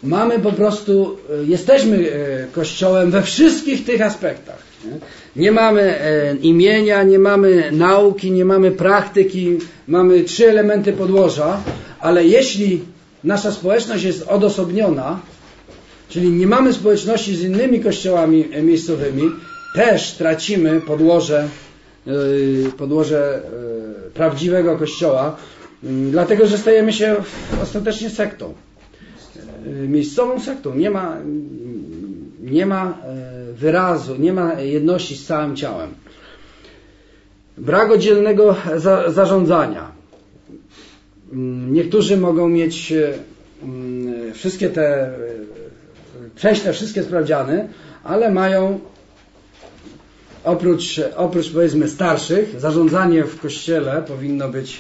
mamy po prostu, jesteśmy Kościołem we wszystkich tych aspektach. Nie, nie mamy imienia, nie mamy nauki, nie mamy praktyki, mamy trzy elementy podłoża, ale jeśli nasza społeczność jest odosobniona, czyli nie mamy społeczności z innymi kościołami miejscowymi, też tracimy podłoże, podłoże prawdziwego kościoła, dlatego że stajemy się ostatecznie sektą. Miejscową sektą. Nie ma, nie ma wyrazu, nie ma jedności z całym ciałem. Brak oddzielnego za, zarządzania. Niektórzy mogą mieć wszystkie te, przejść te wszystkie sprawdziany, ale mają oprócz, oprócz powiedzmy starszych, zarządzanie w kościele powinno być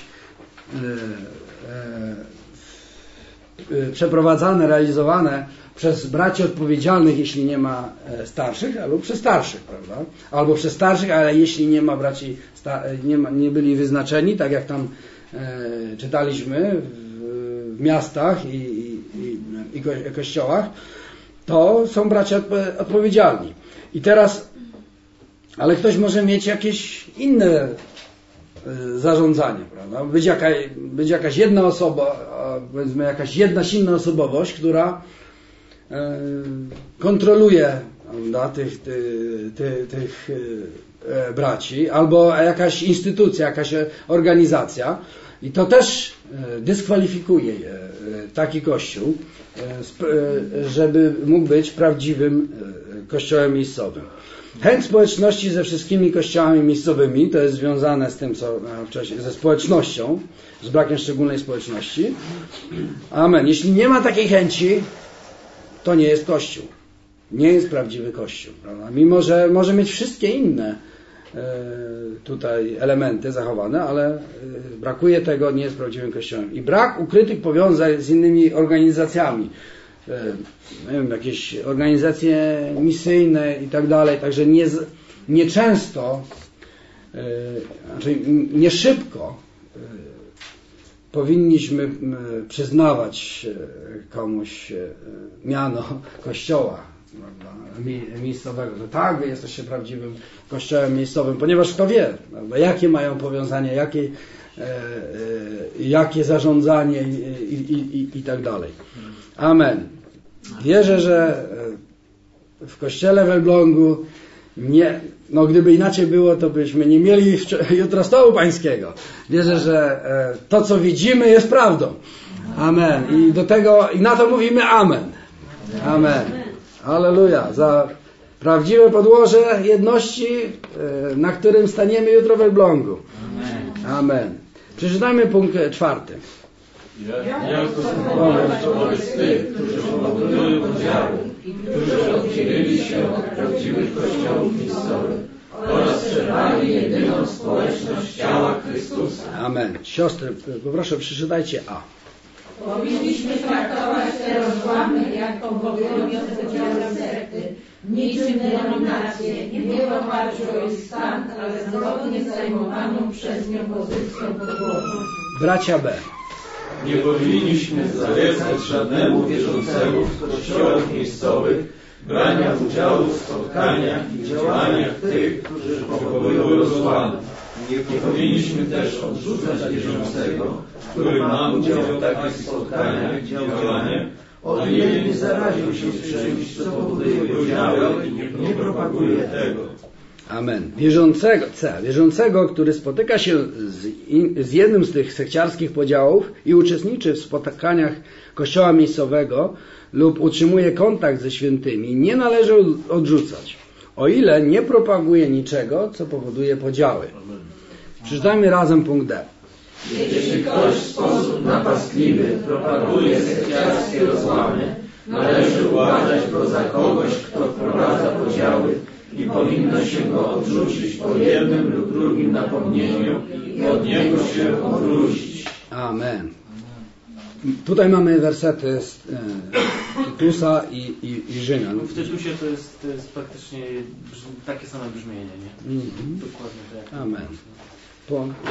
przeprowadzane, realizowane przez braci odpowiedzialnych, jeśli nie ma starszych, albo przez starszych, prawda? Albo przez starszych, ale jeśli nie ma braci, nie, ma, nie byli wyznaczeni, tak jak tam e, czytaliśmy w, w miastach i, i, i, i kościołach, to są bracia odpowiedzialni. I teraz, ale ktoś może mieć jakieś inne zarządzanie, prawda? Być, jaka, być jakaś jedna osoba, powiedzmy jakaś jedna silna osobowość, która e, kontroluje, prawda, tych, ty, ty, tych e, braci, albo jakaś instytucja, jakaś organizacja, i to też e, dyskwalifikuje je, e, taki kościół, e, żeby mógł być prawdziwym e, kościołem miejscowym. Chęć społeczności ze wszystkimi kościołami miejscowymi, to jest związane z tym, co wcześniej, ze społecznością, z brakiem szczególnej społeczności. Amen. Jeśli nie ma takiej chęci, to nie jest Kościół. Nie jest prawdziwy Kościół. Prawda? Mimo, że może mieć wszystkie inne e, tutaj elementy zachowane, ale e, brakuje tego, nie jest prawdziwym Kościołem. I brak ukrytych powiązań z innymi organizacjami. Nie wiem, jakieś organizacje misyjne i tak dalej, także nie, nie często, yy, znaczy nie szybko yy, powinniśmy yy, przyznawać yy, komuś yy, miano kościoła, prawda, mi, miejscowego, że tak, wy jesteście prawdziwym kościołem miejscowym, ponieważ kto wie, prawda, jakie mają powiązania, jakie, yy, yy, jakie zarządzanie i, i, i, i tak dalej. Amen. Wierzę, że w kościele w Elblągu nie, no gdyby inaczej było, to byśmy nie mieli jutro stołu pańskiego. Wierzę, że to, co widzimy, jest prawdą. Amen. I do tego, i na to mówimy amen. Amen. Halleluja. Za prawdziwe podłoże jedności, na którym staniemy jutro w Elblągu. Amen. Przeczytajmy punkt czwarty. Jako zachować wobec tych, którzy powodują podziały, którzy oddzielili się od prawdziwych kościołów miejscowych oraz przerwali jedyną społeczność ciała Chrystusa. Amen. Siostry, poproszę, przeczytajcie A. Powinniśmy traktować te rozłamy jako obowiązujące podziały sekty, niczym denominacje, nie w oparciu o ich stan, ale zgodnie z zajmowaną przez nią pozycją podłożą. Bracia B. Nie powinniśmy zalecać żadnemu wierzącemu w kościołach miejscowych brania udziału w spotkaniach i działaniach tych, którzy powołują rozłamy. Nie powinniśmy też odrzucać wierzącego, który ma udział w takich spotkaniach i działaniach, o ile nie zaraził się czymś, co powoduje podziały i nie, nie propaguje tego. Amen. Wierzącego, C. Wierzącego, który spotyka się z, in, z jednym z tych sekciarskich podziałów i uczestniczy w spotkaniach kościoła miejscowego lub utrzymuje kontakt ze świętymi, nie należy odrzucać, o ile nie propaguje niczego, co powoduje podziały. Przeczytajmy razem punkt D. Jeśli ktoś w sposób napastliwy propaguje sekciarskie rozłamy, należy uważać go za kogoś, kto wprowadza podziały, i powinno się go odrzucić po jednym lub drugim napomnieniu i od niego się odwrócić. Amen. Tutaj mamy wersety z e, Tytusa i, i, i Rzymian. W Tytusie to jest, to jest praktycznie brzmi, takie same brzmienie, nie? Mm-hmm. Dokładnie tak. Amen. Po,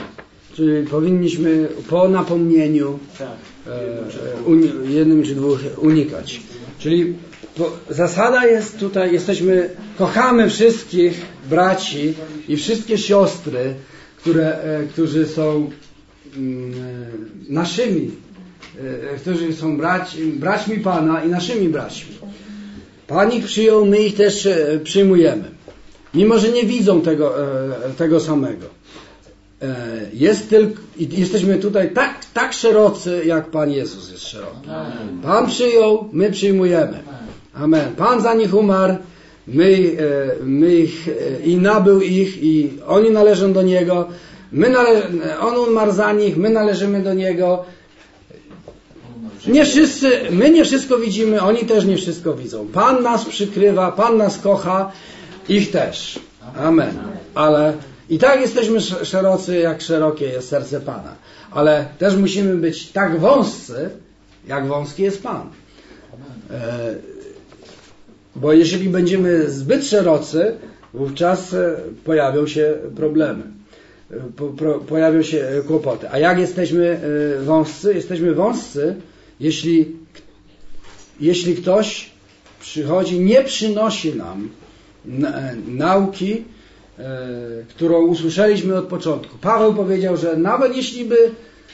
Czyli powinniśmy po napomnieniu Tak. e, uni, jednym czy dwóch unikać. Czyli po, zasada jest tutaj, jesteśmy, kochamy wszystkich braci i wszystkie siostry, które, e, którzy są mm, e, naszymi, e, którzy są braci, braćmi Pana i naszymi braćmi. Pan ich przyjął, my ich też e, przyjmujemy. Mimo że nie widzą tego, e, tego samego. E, jest tylko, jesteśmy tutaj tak, tak szerocy, jak Pan Jezus jest szeroki. Pan przyjął, my przyjmujemy. Amen. Pan za nich umarł, my, e, my ich, e, i nabył ich, i oni należą do Niego. My nale, on umarł za nich, my należymy do Niego. Nie wszyscy, my nie wszystko widzimy, oni też nie wszystko widzą. Pan nas przykrywa, Pan nas kocha, ich też. Amen. Ale i tak jesteśmy szerocy, jak szerokie jest serce Pana. Ale też musimy być tak wąscy, jak wąski jest Pan. E, bo jeżeli będziemy zbyt szerocy, wówczas pojawią się problemy. Po, pro, pojawią się kłopoty. A jak jesteśmy wąscy? Jesteśmy wąscy, jeśli, jeśli ktoś przychodzi, nie przynosi nam nauki, którą usłyszeliśmy od początku. Paweł powiedział, że nawet jeśli by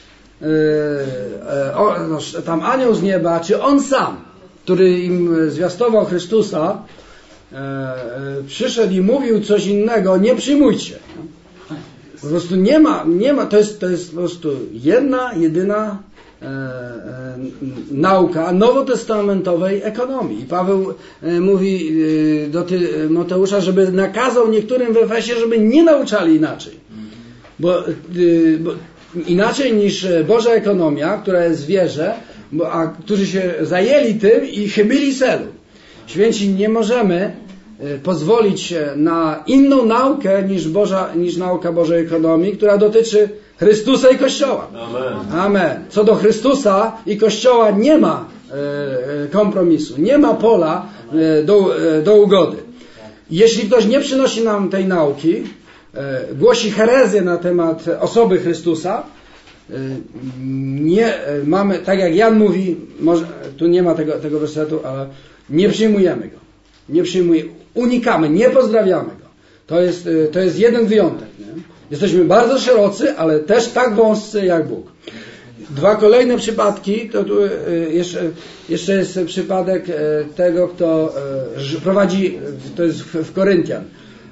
tam anioł z nieba, czy on sam, który im zwiastował Chrystusa, przyszedł i mówił coś innego, nie przyjmujcie. Po prostu nie ma, nie ma, to jest, to jest po prostu jedna, jedyna e, e, nauka nowotestamentowej ekonomii. I Paweł e, mówi e, do Tymoteusza, żeby nakazał niektórym w Efesie, żeby nie nauczali inaczej. Bo, e, bo inaczej niż Boża ekonomia, która jest w wierze, bo, a którzy się zajęli tym i chybili celu. Święci, nie możemy pozwolić na inną naukę niż, Boża, niż nauka Bożej ekonomii, która dotyczy Chrystusa i Kościoła. Amen. Amen. Co do Chrystusa i Kościoła nie ma e, kompromisu, nie ma pola e, do, e, do ugody. Jeśli ktoś nie przynosi nam tej nauki, e, głosi herezję na temat osoby Chrystusa, e, nie e, mamy, tak jak Jan mówi, może, tu nie ma tego, tego wersetu, ale nie przyjmujemy go. Nie przyjmujemy. Unikamy, nie pozdrawiamy go. To jest, to jest jeden wyjątek. Nie? Jesteśmy bardzo szerocy, ale też tak wąscy jak Bóg. Dwa kolejne przypadki, to tu jeszcze, jeszcze jest przypadek tego, kto prowadzi, to jest w Koryntian,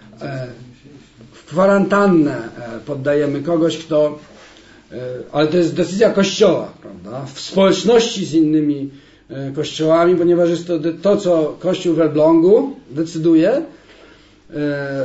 w kwarantannę poddajemy kogoś, kto, ale to jest decyzja Kościoła, prawda? W społeczności z innymi kościołami, ponieważ jest to to, co Kościół w Elblągu decyduje, e, e,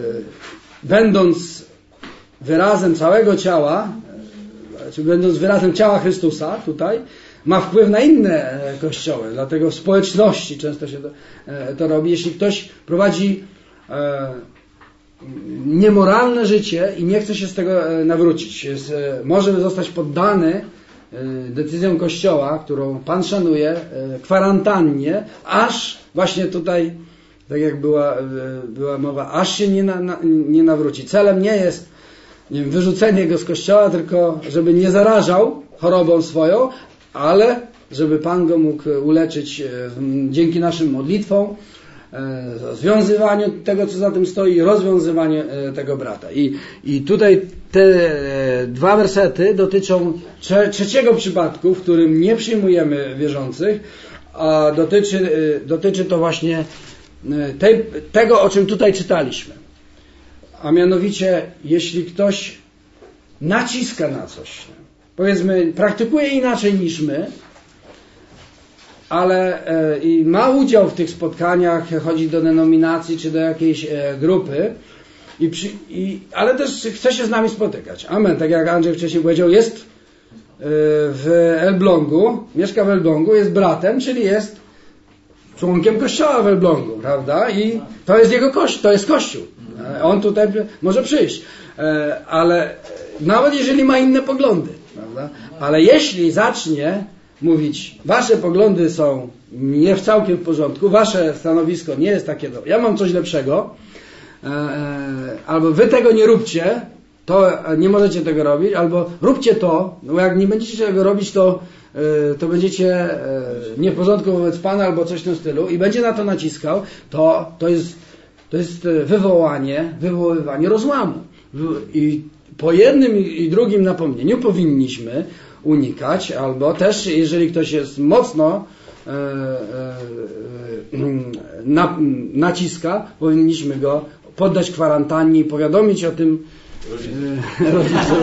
będąc wyrazem całego ciała, czy będąc wyrazem ciała Chrystusa tutaj, ma wpływ na inne kościoły, dlatego w społeczności często się to, e, to robi. Jeśli ktoś prowadzi e, niemoralne życie i nie chce się z tego nawrócić, jest, e, może zostać poddany decyzją Kościoła, którą Pan szanuje, kwarantannie, aż właśnie tutaj, tak jak była, była mowa, aż się nie, na, nie nawróci. Celem nie jest, nie wiem, wyrzucenie go z Kościoła, tylko żeby nie zarażał chorobą swoją, ale żeby Pan go mógł uleczyć dzięki naszym modlitwom, związywaniu tego, co za tym stoi, rozwiązywanie tego brata. I, i tutaj te dwa wersety dotyczą trze, trzeciego przypadku, w którym nie przyjmujemy wierzących, a dotyczy, dotyczy to właśnie tej, tego, o czym tutaj czytaliśmy. A mianowicie, jeśli ktoś naciska na coś, powiedzmy, praktykuje inaczej niż my, ale e, i ma udział w tych spotkaniach, chodzi do denominacji czy do jakiejś e, grupy, i przy, i, ale też chce się z nami spotykać. Amen. Tak jak Andrzej wcześniej powiedział, jest e, w Elblągu, mieszka w Elblągu, jest bratem, czyli jest członkiem kościoła w Elblągu, prawda? I to jest jego kościół, to jest kościół. E, on tutaj może przyjść. E, ale nawet jeżeli ma inne poglądy, prawda? Ale jeśli zacznie mówić, wasze poglądy są nie w całkiem w porządku, wasze stanowisko nie jest takie dobre, ja mam coś lepszego, e, e, albo wy tego nie róbcie, to nie możecie tego robić, albo róbcie to, no jak nie będziecie tego robić, to, to będziecie nie w porządku wobec Pana, albo coś w tym stylu i będzie na to naciskał, to, to jest, to jest wywołanie, wywoływanie rozłamu. I po jednym i drugim napomnieniu powinniśmy unikać, albo też, jeżeli ktoś jest mocno e, e, na, naciska, powinniśmy go poddać kwarantannie i powiadomić o tym e, rodziców.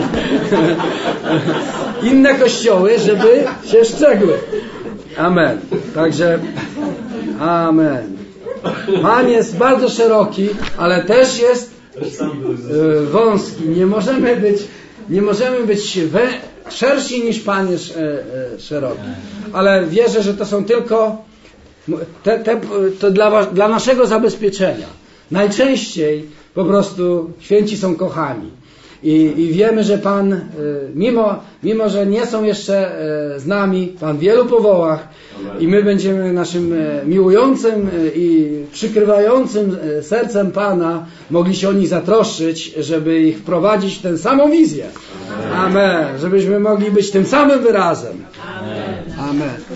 Inne kościoły, żeby się szczegły. Amen. Także amen. Pan jest bardzo szeroki, ale też jest e, wąski. Nie możemy być, nie możemy być we, szersi niż Pan jest e, e, szeroki. Ale wierzę, że to są tylko te, te, to dla, dla naszego zabezpieczenia. Najczęściej po prostu święci są kochani. I, i wiemy, że Pan, e, mimo, mimo że nie są jeszcze e, z nami, Pan w wielu powołach i my będziemy naszym e, miłującym e, i przykrywającym e, sercem Pana mogli się o nich zatroszczyć, żeby ich wprowadzić w tę samą wizję. Amen. Żebyśmy mogli być tym samym wyrazem. Amen. Amen.